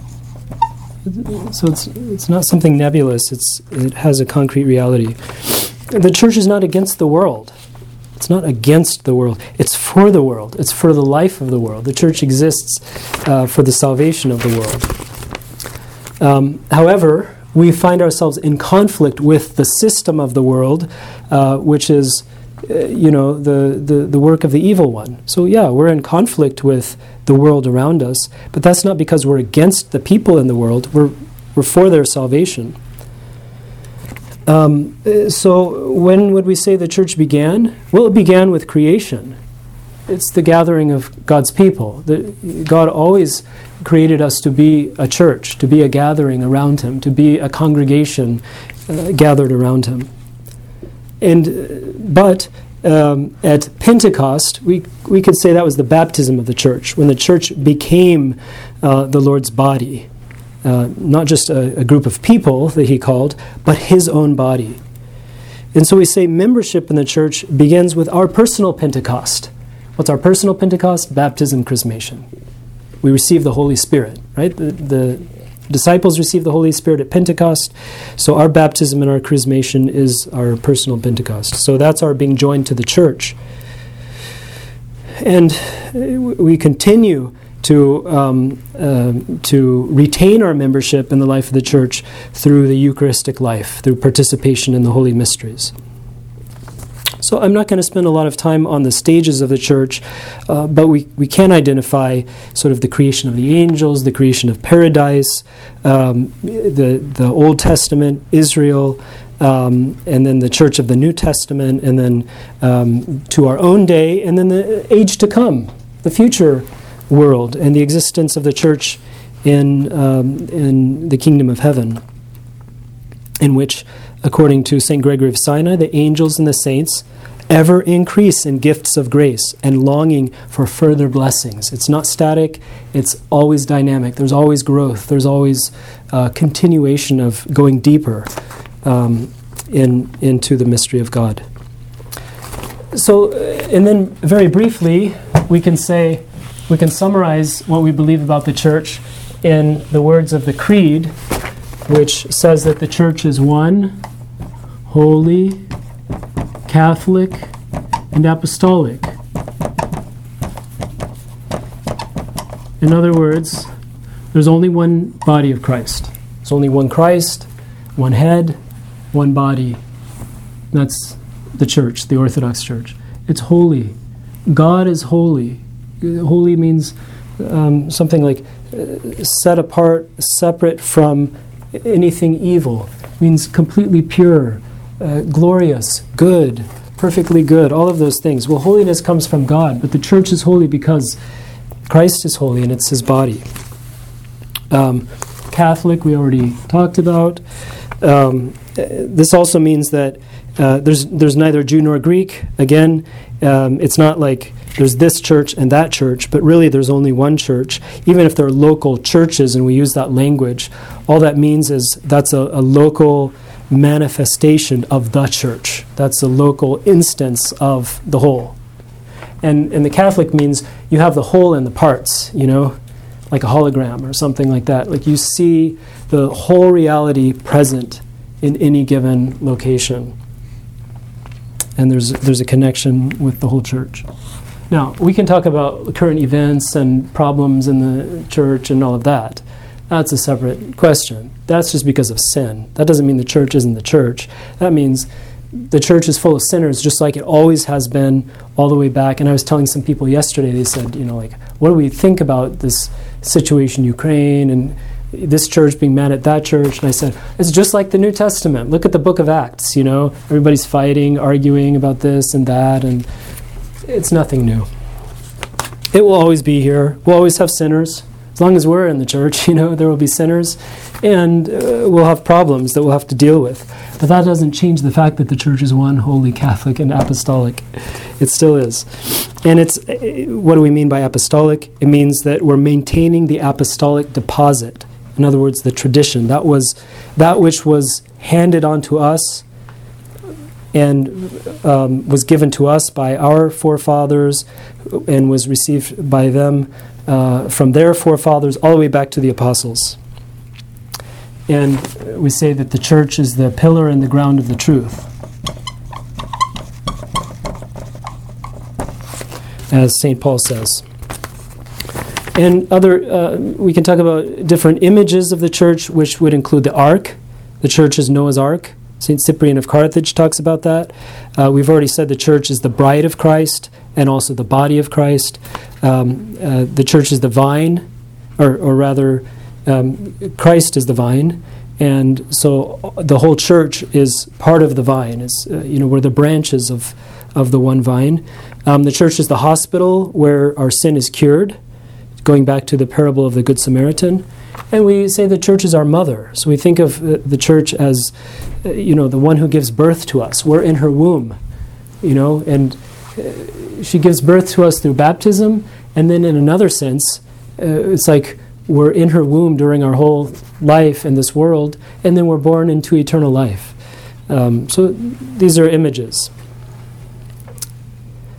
So it's it's not something nebulous. It's it has a concrete reality. The church is not against the world. It's not against the world. It's for the world. It's for the life of the world. The church exists uh, for the salvation of the world. Um, however, we find ourselves in conflict with the system of the world, uh, which is, uh, you know, the, the, the work of the evil one. So yeah, we're in conflict with the world around us, but that's not because we're against the people in the world. We're, we're for their salvation. Um, so when would we say the church began? Well, it began with creation. It's the gathering of God's people. The, God always created us to be a church, to be a gathering around Him, to be a congregation uh, gathered around Him. And uh, but um, at Pentecost, we we could say that was the baptism of the church, when the church became uh, the Lord's body, uh, not just a, a group of people that He called, but His own body. And so we say membership in the church begins with our personal Pentecost, What's our personal Pentecost? Baptism, chrismation. We receive the Holy Spirit, right? The, the disciples receive the Holy Spirit at Pentecost, so our baptism and our chrismation is our personal Pentecost. So that's our being joined to the church. And we continue to um, uh, to retain our membership in the life of the church through the Eucharistic life, through participation in the holy mysteries. So I'm not going to spend a lot of time on the stages of the church, uh, but we, we can identify sort of the creation of the angels, the creation of paradise, um, the, the Old Testament, Israel, um, and then the church of the New Testament, and then um, to our own day, and then the age to come, the future world, and the existence of the church in, um, in the kingdom of heaven, in which, according to Saint Gregory of Sinai, the angels and the saints ever increase in gifts of grace and longing for further blessings. It's not static, it's always dynamic. There's always growth. There's always uh, continuation of going deeper um, in into the mystery of God. So, and then very briefly, we can say, we can summarize what we believe about the church in the words of the Creed, which says that the church is one, holy, Catholic, and apostolic. In other words, there's only one body of Christ. There's only one Christ, one head, one body. That's the church, the Orthodox Church. It's holy. God is holy. Holy means um, something like uh, set apart, separate from anything evil. It means completely pure, uh, glorious, good, perfectly good, all of those things. Well, holiness comes from God, but the church is holy because Christ is holy and it's his body. Um, Catholic, we already talked about. Um, this also means that uh, there's there's neither Jew nor Greek. Again, um, it's not like there's this church and that church, but really there's only one church. Even if there are local churches and we use that language, all that means is that's a, a local manifestation of the church. That's a local instance of the whole. And, and the Catholic means you have the whole and the parts, you know, like a hologram or something like that. Like you see the whole reality present in any given location. And there's there's a connection with the whole church. Now, we can talk about current events and problems in the church and all of that. That's a separate question. That's just because of sin. That doesn't mean the church isn't the church. That means the church is full of sinners, just like it always has been all the way back. And I was telling some people yesterday, they said, you know, like, what do we think about this situation in Ukraine and this church being mad at that church? And I said, it's just like the New Testament. Look at the book of Acts, you know. Everybody's fighting, arguing about this and that, and it's nothing new. It will always be here. We'll always have sinners. As long as we're in the church, you know, there will be sinners, and uh, we'll have problems that we'll have to deal with. But that doesn't change the fact that the church is one, holy, Catholic, and apostolic. It still is. And it's, uh, what do we mean by apostolic? It means that we're maintaining the apostolic deposit. In other words, the tradition. That was that which was handed on to us and um, was given to us by our forefathers and was received by them uh, from their forefathers all the way back to the apostles. And we say that the church is the pillar and the ground of the truth, as Saint Paul says. And other, uh, we can talk about different images of the church, which would include the ark. The church is Noah's ark. Saint Cyprian of Carthage talks about that. Uh, we've already said the church is the bride of Christ and also the body of Christ. Um, uh, the church is the vine, or, or rather, um, Christ is the vine, and so the whole church is part of the vine. Is uh, you know, we're the branches of of the one vine. Um, the church is the hospital where our sin is cured, going back to the parable of the Good Samaritan. And we say the church is our mother. So we think of uh, the church as, uh, you know, the one who gives birth to us. We're in her womb, you know, and uh, she gives birth to us through baptism. And then in another sense, uh, it's like we're in her womb during our whole life in this world, and then we're born into eternal life. Um, so these are images.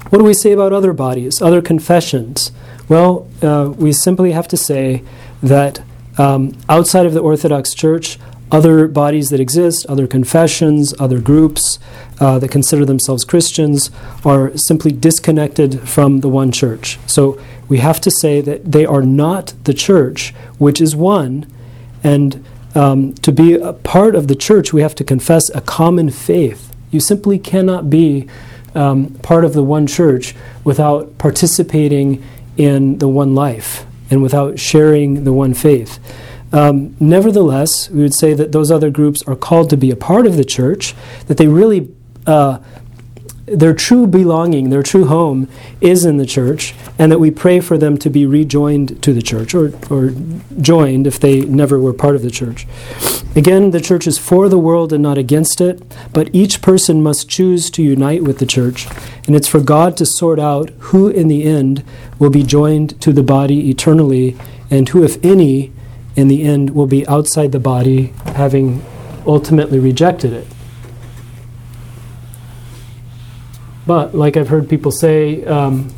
What do we say about other bodies, other confessions? Well, uh, we simply have to say that um, outside of the Orthodox Church, other bodies that exist, other confessions, other groups uh, that consider themselves Christians are simply disconnected from the one church. So we have to say that they are not the church, which is one, and um, to be a part of the church, we have to confess a common faith. You simply cannot be um, part of the one church without participating in the one life and without sharing the one faith. Um, nevertheless, we would say that those other groups are called to be a part of the church, that they really, uh, their true belonging, their true home is in the church, and that we pray for them to be rejoined to the church, or, or joined if they never were part of the church. Again, the church is for the world and not against it, but each person must choose to unite with the church, and it's for God to sort out who in the end will be joined to the body eternally, and who, if any, in the end will be outside the body, having ultimately rejected it. But, like I've heard people say, um,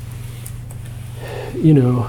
you know,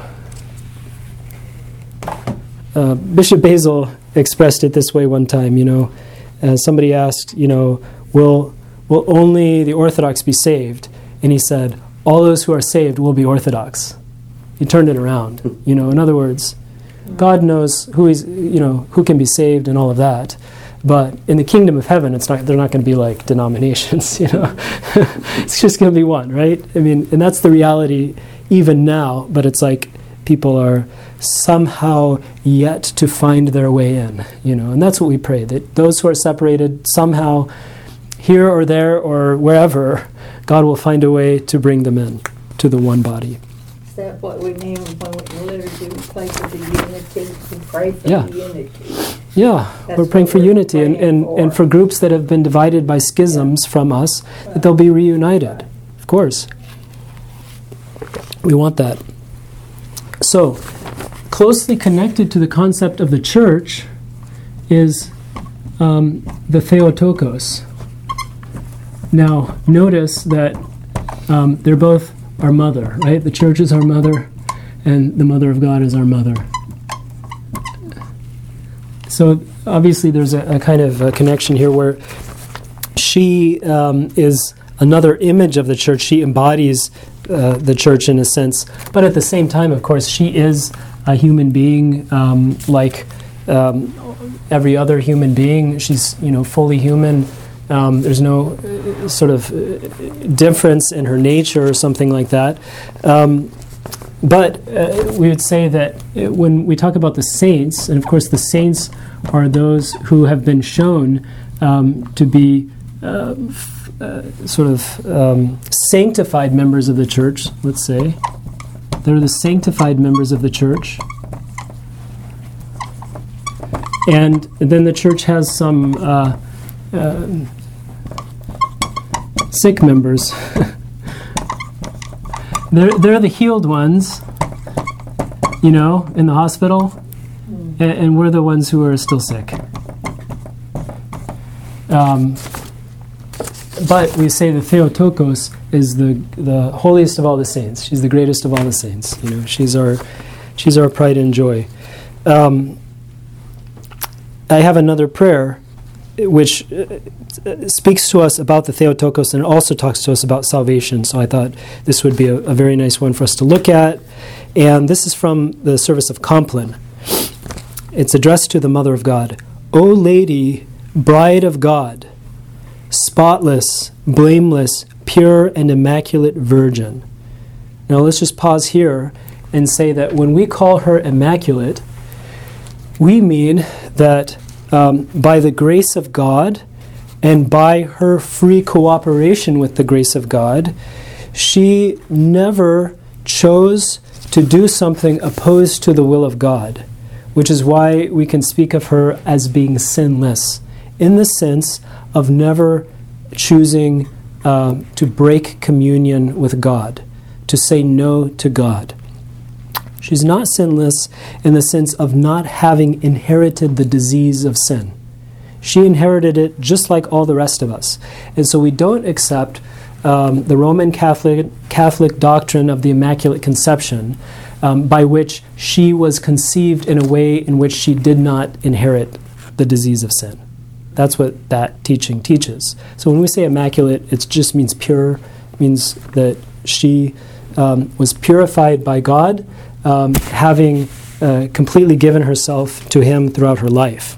uh, Bishop Basil expressed it this way one time, you know, uh, somebody asked, you know, will, will only the Orthodox be saved? And he said, all those who are saved will be Orthodox. He turned it around, you know, in other words, God knows who is, you know, who can be saved and all of that. But in the kingdom of heaven, it's not. They're not going to be like denominations, you know. It's just going to be one, right? I mean, and that's the reality even now. But it's like people are somehow yet to find their way in, you know. And that's what we pray, that those who are separated somehow, here or there or wherever, God will find a way to bring them in to the one body. Is that what we mean when in liturgy we pray for the unity? We pray for Yeah. the unity. Yeah, That's we're praying what for we're unity and, praying and, for. and for groups that have been divided by schisms from us, that they'll be reunited. Of course. We want that. So, closely connected to the concept of the church is um, the Theotokos. Now, notice that um, they're both our mother, right? The church is our mother, and the mother of God is our mother. So obviously there's a, a kind of a connection here where she um, is another image of the church. She embodies uh, the church in a sense. But at the same time, of course, she is a human being um, like um, every other human being. She's, you know, fully human. Um, there's no uh, sort of uh, difference in her nature or something like that. Um, But uh, we would say that uh, when we talk about the saints, and of course the saints are those who have been shown um, to be uh, f- uh, sort of um, sanctified members of the church, let's say. They're the sanctified members of the church. And then the church has some uh, uh, sick members. They're, they're the healed ones, you know, in the hospital, mm. and, and we're the ones who are still sick. Um, but we say the Theotokos is the the holiest of all the saints. She's the greatest of all the saints. You know, she's our she's our pride and joy. Um, I have another prayer which uh, speaks to us about the Theotokos and also talks to us about salvation. So I thought this would be a, a very nice one for us to look at. And this is from the service of Compline. It's addressed to the Mother of God. O Lady, Bride of God, spotless, blameless, pure, and immaculate Virgin. Now let's just pause here and say that when we call her immaculate, we mean that Um, by the grace of God and by her free cooperation with the grace of God, she never chose to do something opposed to the will of God, which is why we can speak of her as being sinless, in the sense of never choosing uh, to break communion with God, to say no to God. She's not sinless in the sense of not having inherited the disease of sin. She inherited it just like all the rest of us. And so we don't accept um, the Roman Catholic Catholic doctrine of the Immaculate Conception, um, by which she was conceived in a way in which she did not inherit the disease of sin. That's what that teaching teaches. So when we say immaculate, it just means pure, means that she um, was purified by God, um, having uh, completely given herself to Him throughout her life.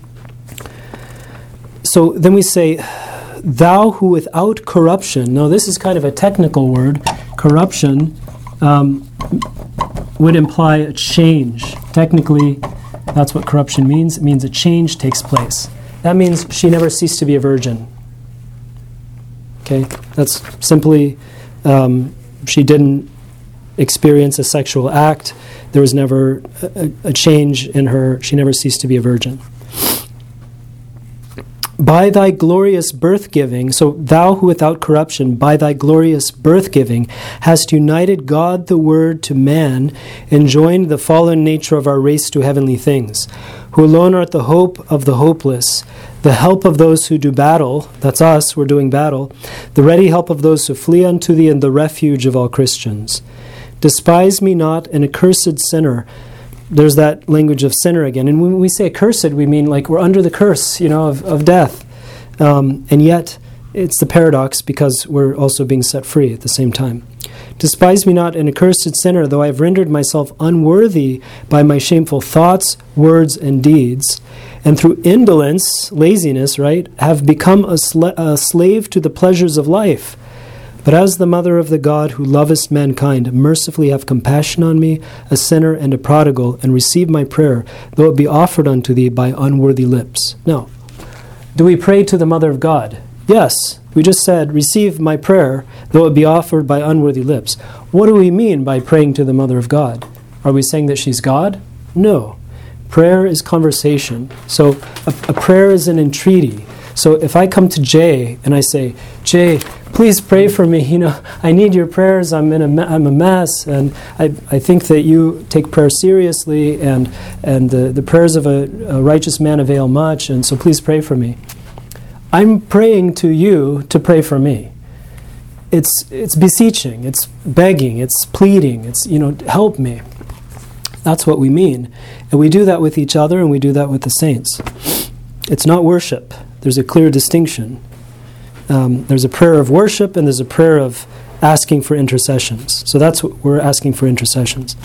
So then we say, thou who without corruption, now this is kind of a technical word, corruption um, would imply a change. Technically, that's what corruption means. It means a change takes place. That means she never ceased to be a virgin. Okay, that's simply, um, she didn't experience a sexual act. There was never a, a change in her. She never ceased to be a virgin. By thy glorious birth-giving, so thou who without corruption, by thy glorious birth-giving, hast united God the Word to man, and joined the fallen nature of our race to heavenly things, who alone art the hope of the hopeless, the help of those who do battle, that's us, we're doing battle, the ready help of those who flee unto thee, and the refuge of all Christians. Despise me not, an accursed sinner. There's that language of sinner again. And when we say accursed, we mean like we're under the curse, you know, of, of death. Um, and yet, it's the paradox because we're also being set free at the same time. Despise me not, an accursed sinner, though I have rendered myself unworthy by my shameful thoughts, words, and deeds, and through indolence, laziness, right, have become a, sla- a slave to the pleasures of life. But as the mother of the God who lovest mankind, mercifully have compassion on me, a sinner and a prodigal, and receive my prayer, though it be offered unto thee by unworthy lips. Now, do we pray to the Mother of God? Yes. We just said, receive my prayer, though it be offered by unworthy lips. What do we mean by praying to the Mother of God? Are we saying that she's God? No. Prayer is conversation. So a, a prayer is an entreaty. So if I come to Jay and I say, Jay, please pray for me. You know, I need your prayers. I'm in a me- I'm a mess, and I I think that you take prayer seriously, and and the, the prayers of a, a righteous man avail much. And so please pray for me. I'm praying to you to pray for me. It's it's beseeching. It's begging. It's pleading. It's you know help me. That's what we mean, and we do that with each other, and we do that with the saints. It's not worship. There's a clear distinction. Um, there's a prayer of worship and there's a prayer of asking for intercessions. So that's what we're asking for intercessions.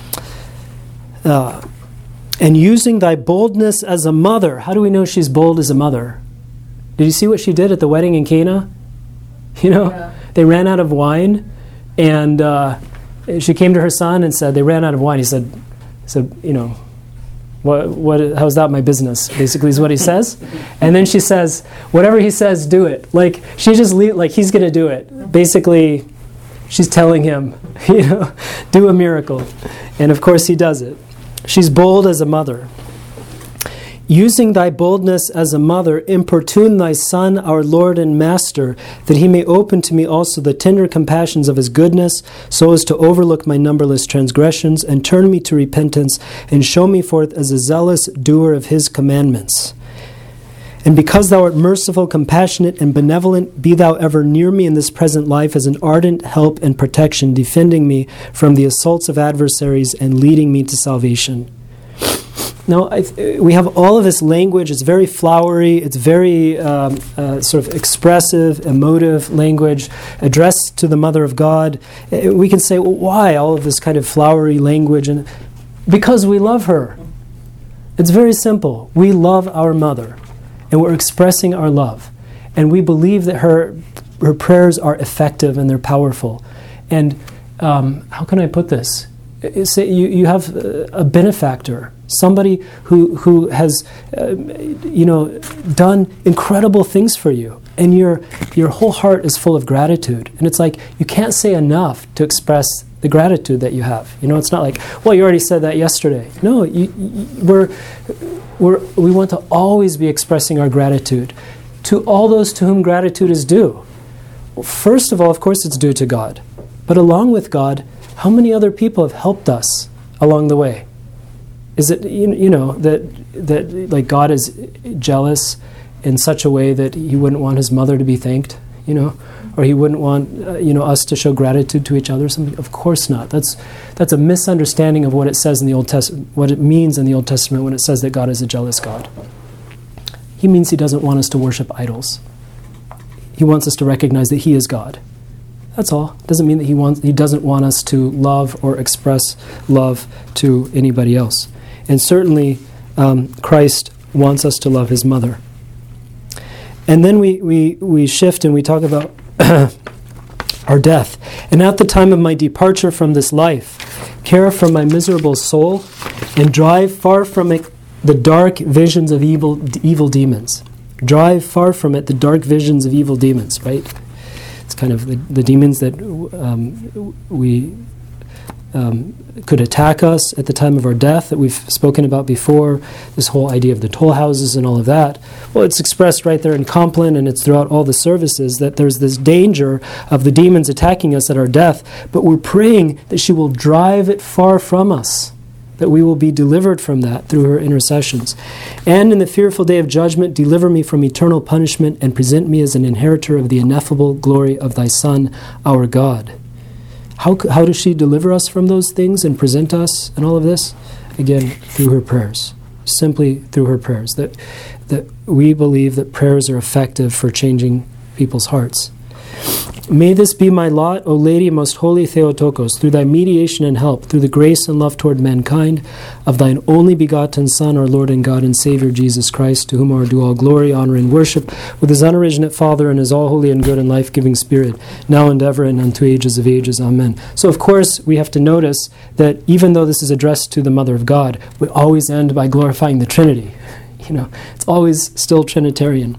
Uh, and using thy boldness as a mother. How do we know she's bold as a mother? Did you see what she did at the wedding in Cana? You know, yeah. They ran out of wine, and uh, she came to her son and said, they ran out of wine. He said, said you know, What, what, how's that my business, basically is what he says. And then she says, whatever he says, do it. Like, she just, le- like, he's going to do it. Basically, she's telling him, you know, do a miracle. And of course he does it. She's bold as a mother. Using thy boldness as a mother, importune thy Son, our Lord and Master, that he may open to me also the tender compassions of his goodness, so as to overlook my numberless transgressions, and turn me to repentance, and show me forth as a zealous doer of his commandments. And because thou art merciful, compassionate, and benevolent, be thou ever near me in this present life as an ardent help and protection, defending me from the assaults of adversaries and leading me to salvation. Now, I th- we have all of this language. It's very flowery. It's very um, uh, sort of expressive, emotive language addressed to the Mother of God. Uh, we can say, well, why all of this kind of flowery language? And because we love her. It's very simple. We love our mother, and we're expressing our love. And we believe that her her prayers are effective and they're powerful. And um, how can I put this? Say you, you have a benefactor, somebody who who has, uh, you know, done incredible things for you, and your your whole heart is full of gratitude. And it's like you can't say enough to express the gratitude that you have. You know, it's not like, well, you already said that yesterday. No, you, you, we're we're we want to always be expressing our gratitude to all those to whom gratitude is due. Well, first of all, of course, it's due to God, but along with God, how many other people have helped us along the way? Is it, you, you know, that that like God is jealous in such a way that he wouldn't want his mother to be thanked, you know? or he wouldn't want uh, you know us to show gratitude to each other or something? Of course not. That's that's a misunderstanding of what it says in the Old Testament, what it means in the Old Testament when it says that God is a jealous God. He means he doesn't want us to worship idols. He wants us to recognize that he is God. That's all. It doesn't mean that he wants he doesn't want us to love or express love to anybody else. And certainly um, Christ wants us to love his mother. And then we, we, we shift and we talk about our death. And at the time of my departure from this life, care for my miserable soul and drive far from it the dark visions of evil evil demons. Drive far from it the dark visions of evil demons, right? It's kind of the, the demons that um, we um, could attack us at the time of our death that we've spoken about before, this whole idea of the toll houses and all of that. Well, it's expressed right there in Compline, and it's throughout all the services that there's this danger of the demons attacking us at our death, but we're praying that she will drive it far from us, that we will be delivered from that through her intercessions. And in the fearful day of judgment, deliver me from eternal punishment and present me as an inheritor of the ineffable glory of thy Son, our God. How, how does she deliver us from those things and present us and all of this? Again, through her prayers. Simply through her prayers. That, that we believe that prayers are effective for changing people's hearts. May this be my lot, O Lady, most holy Theotokos, through thy mediation and help, through the grace and love toward mankind, of thine only begotten Son, our Lord and God and Savior, Jesus Christ, to whom are due all glory, honor, and worship, with his unoriginate Father and his all-holy and good and life-giving Spirit, now and ever and unto ages of ages. Amen. So, of course, we have to notice that even though this is addressed to the Mother of God, we always end by glorifying the Trinity. You know, it's always still Trinitarian.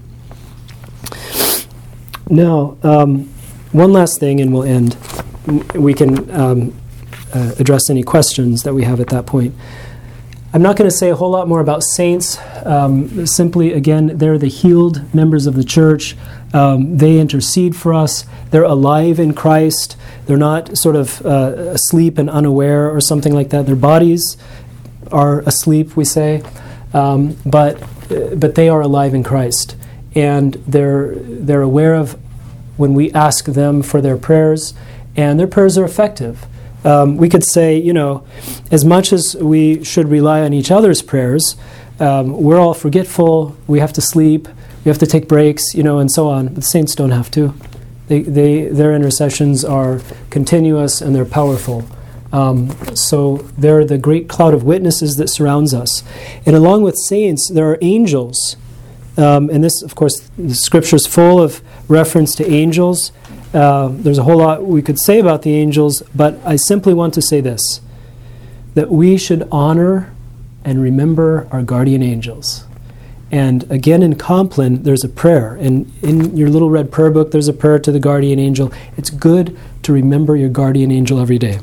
Now, um, one last thing, and we'll end. We can um, uh, address any questions that we have at that point. I'm not going to say a whole lot more about saints. Um, simply, again, they're the healed members of the church. Um, they intercede for us. They're alive in Christ. They're not sort of uh, asleep and unaware or something like that. Their bodies are asleep, we say, um, but uh, but they are alive in Christ, and they're they're aware of when we ask them for their prayers, and their prayers are effective. Um, we could say, you know, as much as we should rely on each other's prayers, um, we're all forgetful, we have to sleep, we have to take breaks, you know, and so on. But the saints don't have to. They, they, their intercessions are continuous and they're powerful. Um, so they're the great cloud of witnesses that surrounds us. And along with saints, there are angels. Um, and this, of course, the Scripture is full of reference to angels. Uh, there's a whole lot we could say about the angels, but I simply want to say this, that we should honor and remember our guardian angels. And again, in Compline, there's a prayer. And in your little red prayer book, there's a prayer to the guardian angel. It's good to remember your guardian angel every day.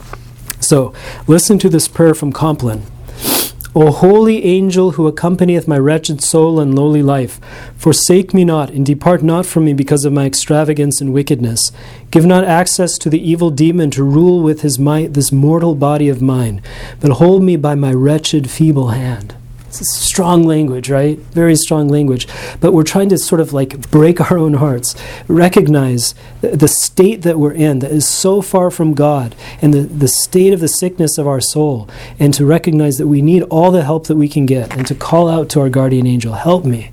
So, listen to this prayer from Compline. O holy angel who accompanieth my wretched soul and lowly life, forsake me not, and depart not from me because of my extravagance and wickedness. Give not access to the evil demon to rule with his might this mortal body of mine, but hold me by my wretched feeble hand. It's strong language, right? Very strong language. But we're trying to sort of like break our own hearts, recognize the state that we're in that is so far from God, and the, the state of the sickness of our soul, and to recognize that we need all the help that we can get, and to call out to our guardian angel, help me.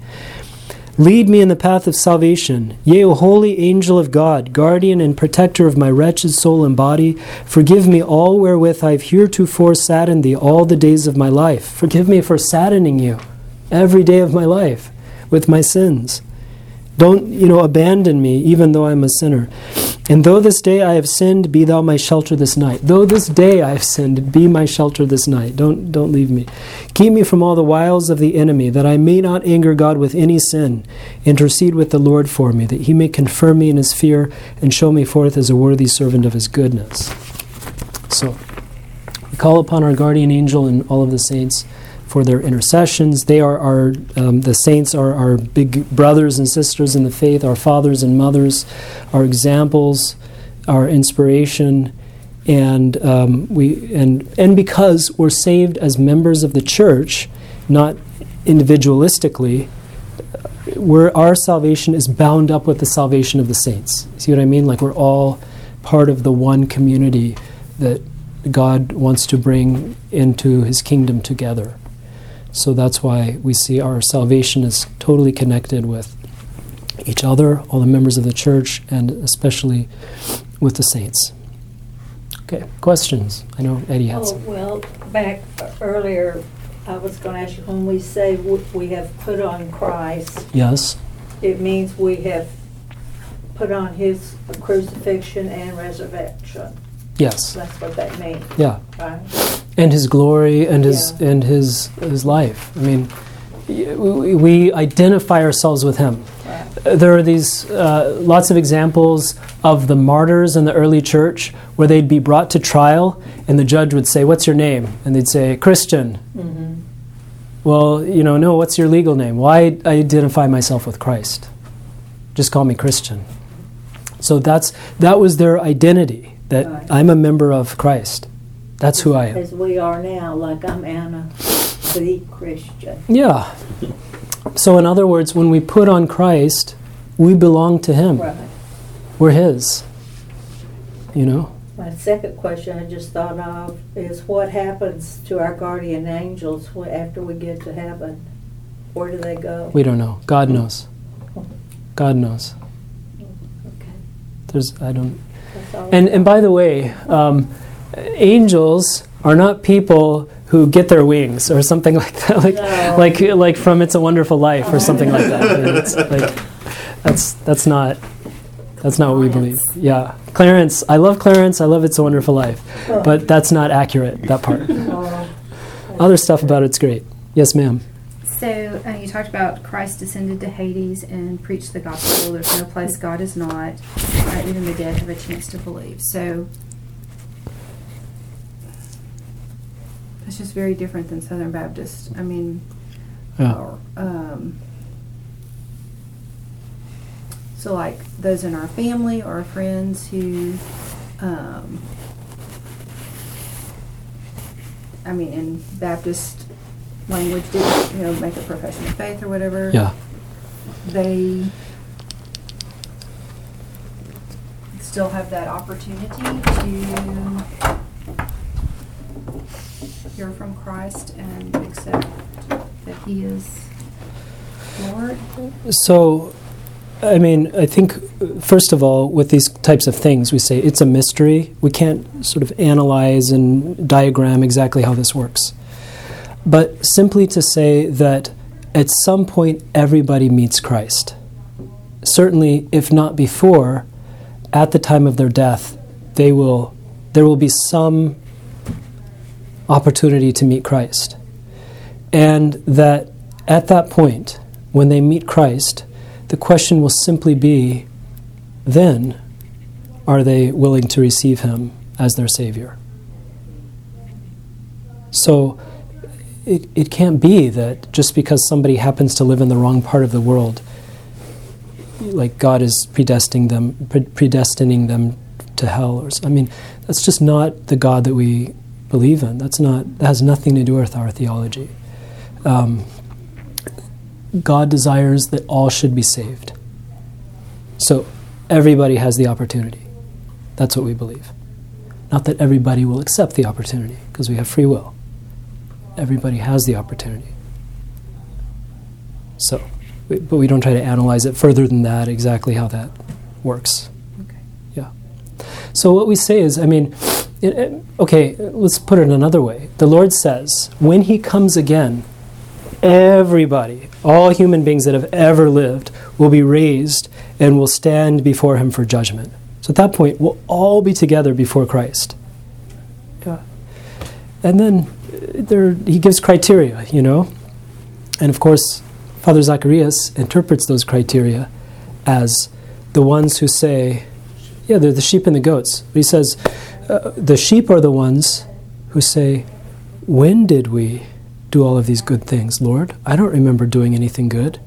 Lead me in the path of salvation. Yea, O holy angel of God, guardian and protector of my wretched soul and body, forgive me all wherewith I have heretofore saddened thee all the days of my life. Forgive me for saddening you every day of my life with my sins. Don't, you know, abandon me, even though I'm a sinner. And though this day I have sinned, be thou my shelter this night. Though this day I have sinned, be my shelter this night. Don't, don't leave me. Keep me from all the wiles of the enemy, that I may not anger God with any sin. Intercede with the Lord for me, that he may confirm me in his fear and show me forth as a worthy servant of his goodness. So, we call upon our guardian angel and all of the saints for their intercessions. They are our, um, the saints are our big brothers and sisters in the faith, our fathers and mothers, our examples, our inspiration, and um, we and and because we're saved as members of the church, not individualistically, we're, our salvation is bound up with the salvation of the saints. See what I mean? Like we're all part of the one community that God wants to bring into his kingdom together. So that's why we see our salvation is totally connected with each other, all the members of the church, and especially with the saints. Okay, questions? I know Eddie had Oh, some. well, back earlier, I was going to ask you, when we say w- we have put on Christ, Yes? it means we have put on his crucifixion and resurrection. Yes. That's what that means, Yeah. right? And his glory and his Yeah. and his his life. I mean, y- we, we identify ourselves with him. Right. Uh, There are these uh, lots of examples of the martyrs in the early church where they'd be brought to trial and the judge would say, "What's your name?" And they'd say, "Christian." Mm-hmm. Well, you know, no, what's your legal name? Well, I, I identify myself with Christ. Just call me Christian. So that's that was their identity, that Right. I'm a member of Christ. That's who I am. As we are now, like I'm Anna, the Christian. Yeah. So in other words, when we put on Christ, we belong to him. Right. We're his. You know? My second question I just thought of is what happens to our guardian angels wh- after we get to heaven? Where do they go? We don't know. God knows. God knows. Okay, There's I don't that's all. And and by the way, um, angels are not people who get their wings or something like that, like No. like like from It's a Wonderful Life or something like that. I mean, it's like, that's that's not that's not what we believe. Yeah, Clarence, I love Clarence. I love It's a Wonderful Life, but that's not accurate. That part. Oh, Other stuff about it's great. Yes, ma'am. So uh, you talked about Christ descended to Hades and preached the gospel. There's no place God is not. Uh, even the dead have a chance to believe. So it's just very different than Southern Baptist. I mean, Yeah. or, um, so like those in our family or our friends who, um, I mean, in Baptist language, didn't, you know, make a profession of faith or whatever. Yeah. They still have that opportunity to hear from Christ and accept that He is Lord. So, I mean, I think, uh, first of all, with these types of things, we say it's a mystery. We can't sort of analyze and diagram exactly how this works. But simply to say that at some point everybody meets Christ. Certainly, if not before, at the time of their death, they will, there will be some opportunity to meet Christ. And that at that point, when they meet Christ, the question will simply be, then, are they willing to receive him as their Savior? So, it, it can't be that just because somebody happens to live in the wrong part of the world, like God is predestining them, pre- predestining them to hell. Or I mean, that's just not the God that we believe in. That's not. That has nothing to do with our theology. Um, God desires that all should be saved. So everybody has the opportunity. That's what we believe. Not that everybody will accept the opportunity, because we have free will. Everybody has the opportunity. So, we, but we don't try to analyze it further than that, exactly how that works. Okay. Yeah. So what we say is, I mean, it, it, okay, let's put it another way. The Lord says, when he comes again, everybody, all human beings that have ever lived, will be raised and will stand before him for judgment. So at that point, we'll all be together before Christ. Yeah. And then uh, there, he gives criteria, you know. And of course, Father Zacharias interprets those criteria as the ones who say, yeah, they're the sheep and the goats. But he says, uh, the sheep are the ones who say, when did we do all of these good things, Lord? I don't remember doing anything good.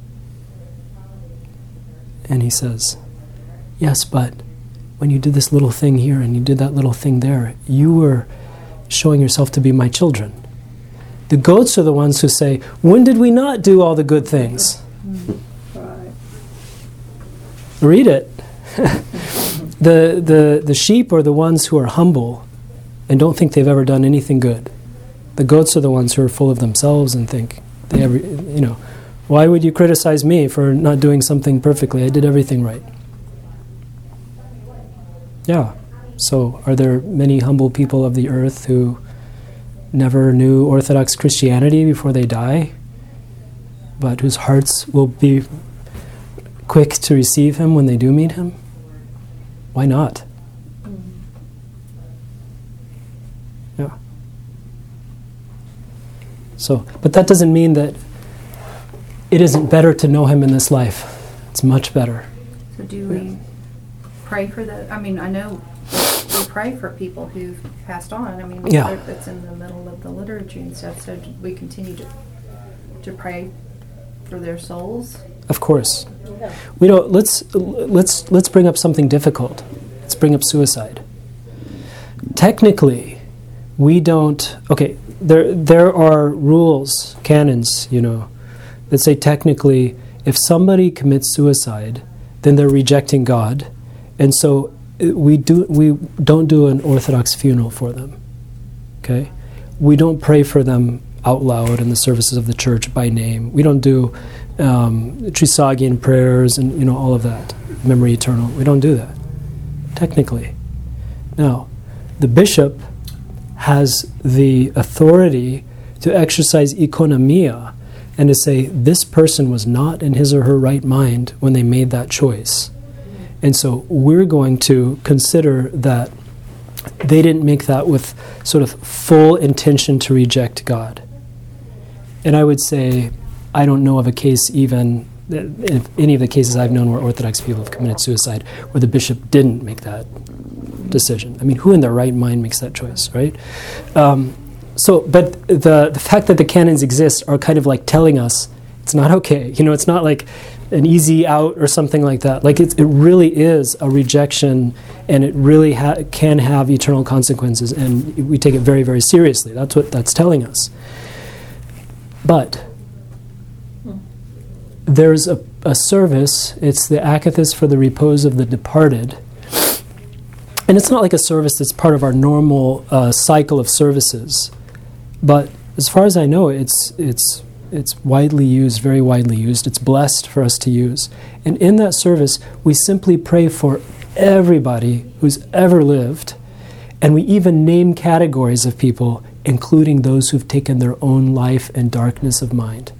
And he says, yes, but when you did this little thing here and you did that little thing there, you were showing yourself to be my children. The goats are the ones who say, when did we not do all the good things? Right. Read it. the, the, the sheep are the ones who are humble and don't think they've ever done anything good. The goats are the ones who are full of themselves and think they ever, you know, why would you criticize me for not doing something perfectly? I did everything right. Yeah. So are there many humble people of the earth who never knew Orthodox Christianity before they die, but whose hearts will be quick to receive him when they do meet him? Why not? Yeah. So, but that doesn't mean that it isn't better to know him in this life. It's much better. So do we pray for the, I mean, I know we pray for people who've passed on. I mean, yeah. That's in the middle of the liturgy and stuff. So do we continue to to pray for their souls? Of course. We don't. Let's let's let's bring up something difficult. Let's bring up suicide. Technically, we don't. Okay, there there are rules, canons, you know, that say technically, if somebody commits suicide, then they're rejecting God, and so we do we don't do an Orthodox funeral for them. Okay, we don't pray for them out loud in the services of the church by name. We don't do um, Trisagian prayers and you know all of that, memory eternal. We don't do that, technically. Now, the bishop has the authority to exercise economia and to say this person was not in his or her right mind when they made that choice. And so we're going to consider that they didn't make that with sort of full intention to reject God. And I would say, I don't know of a case even, if any of the cases I've known where Orthodox people have committed suicide, where the bishop didn't make that decision. I mean, who in their right mind makes that choice, right? Um, so, but the the fact that the canons exist are kind of like telling us it's not okay. You know, it's not like an easy out or something like that. Like it's, it really is a rejection, and it really ha- can have eternal consequences, and we take it very, very seriously. That's what that's telling us. But there's a, a service, it's the Akathist for the Repose of the Departed, and it's not like a service that's part of our normal uh, cycle of services, but as far as I know, it's it's it's widely used, very widely used. It's blessed for us to use. And in that service, we simply pray for everybody who's ever lived, and we even name categories of people, including those who've taken their own life in darkness of mind.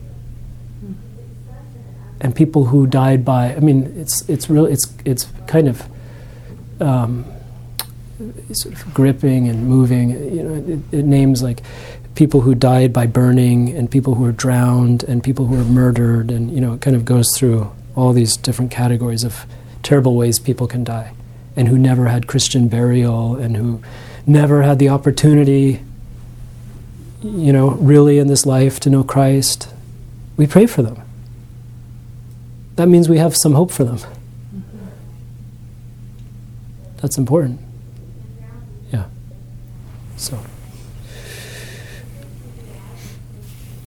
And people who died by, I mean, it's it's really, it's it's kind of um, sort of gripping and moving. You know, it, it names like people who died by burning, and people who were drowned, and people who were murdered, and you know, it kind of goes through all these different categories of terrible ways people can die, and who never had Christian burial, and who never had the opportunity, you know, really in this life to know Christ. We pray for them. That means we have some hope for them. Mm-hmm. That's important. Yeah. So.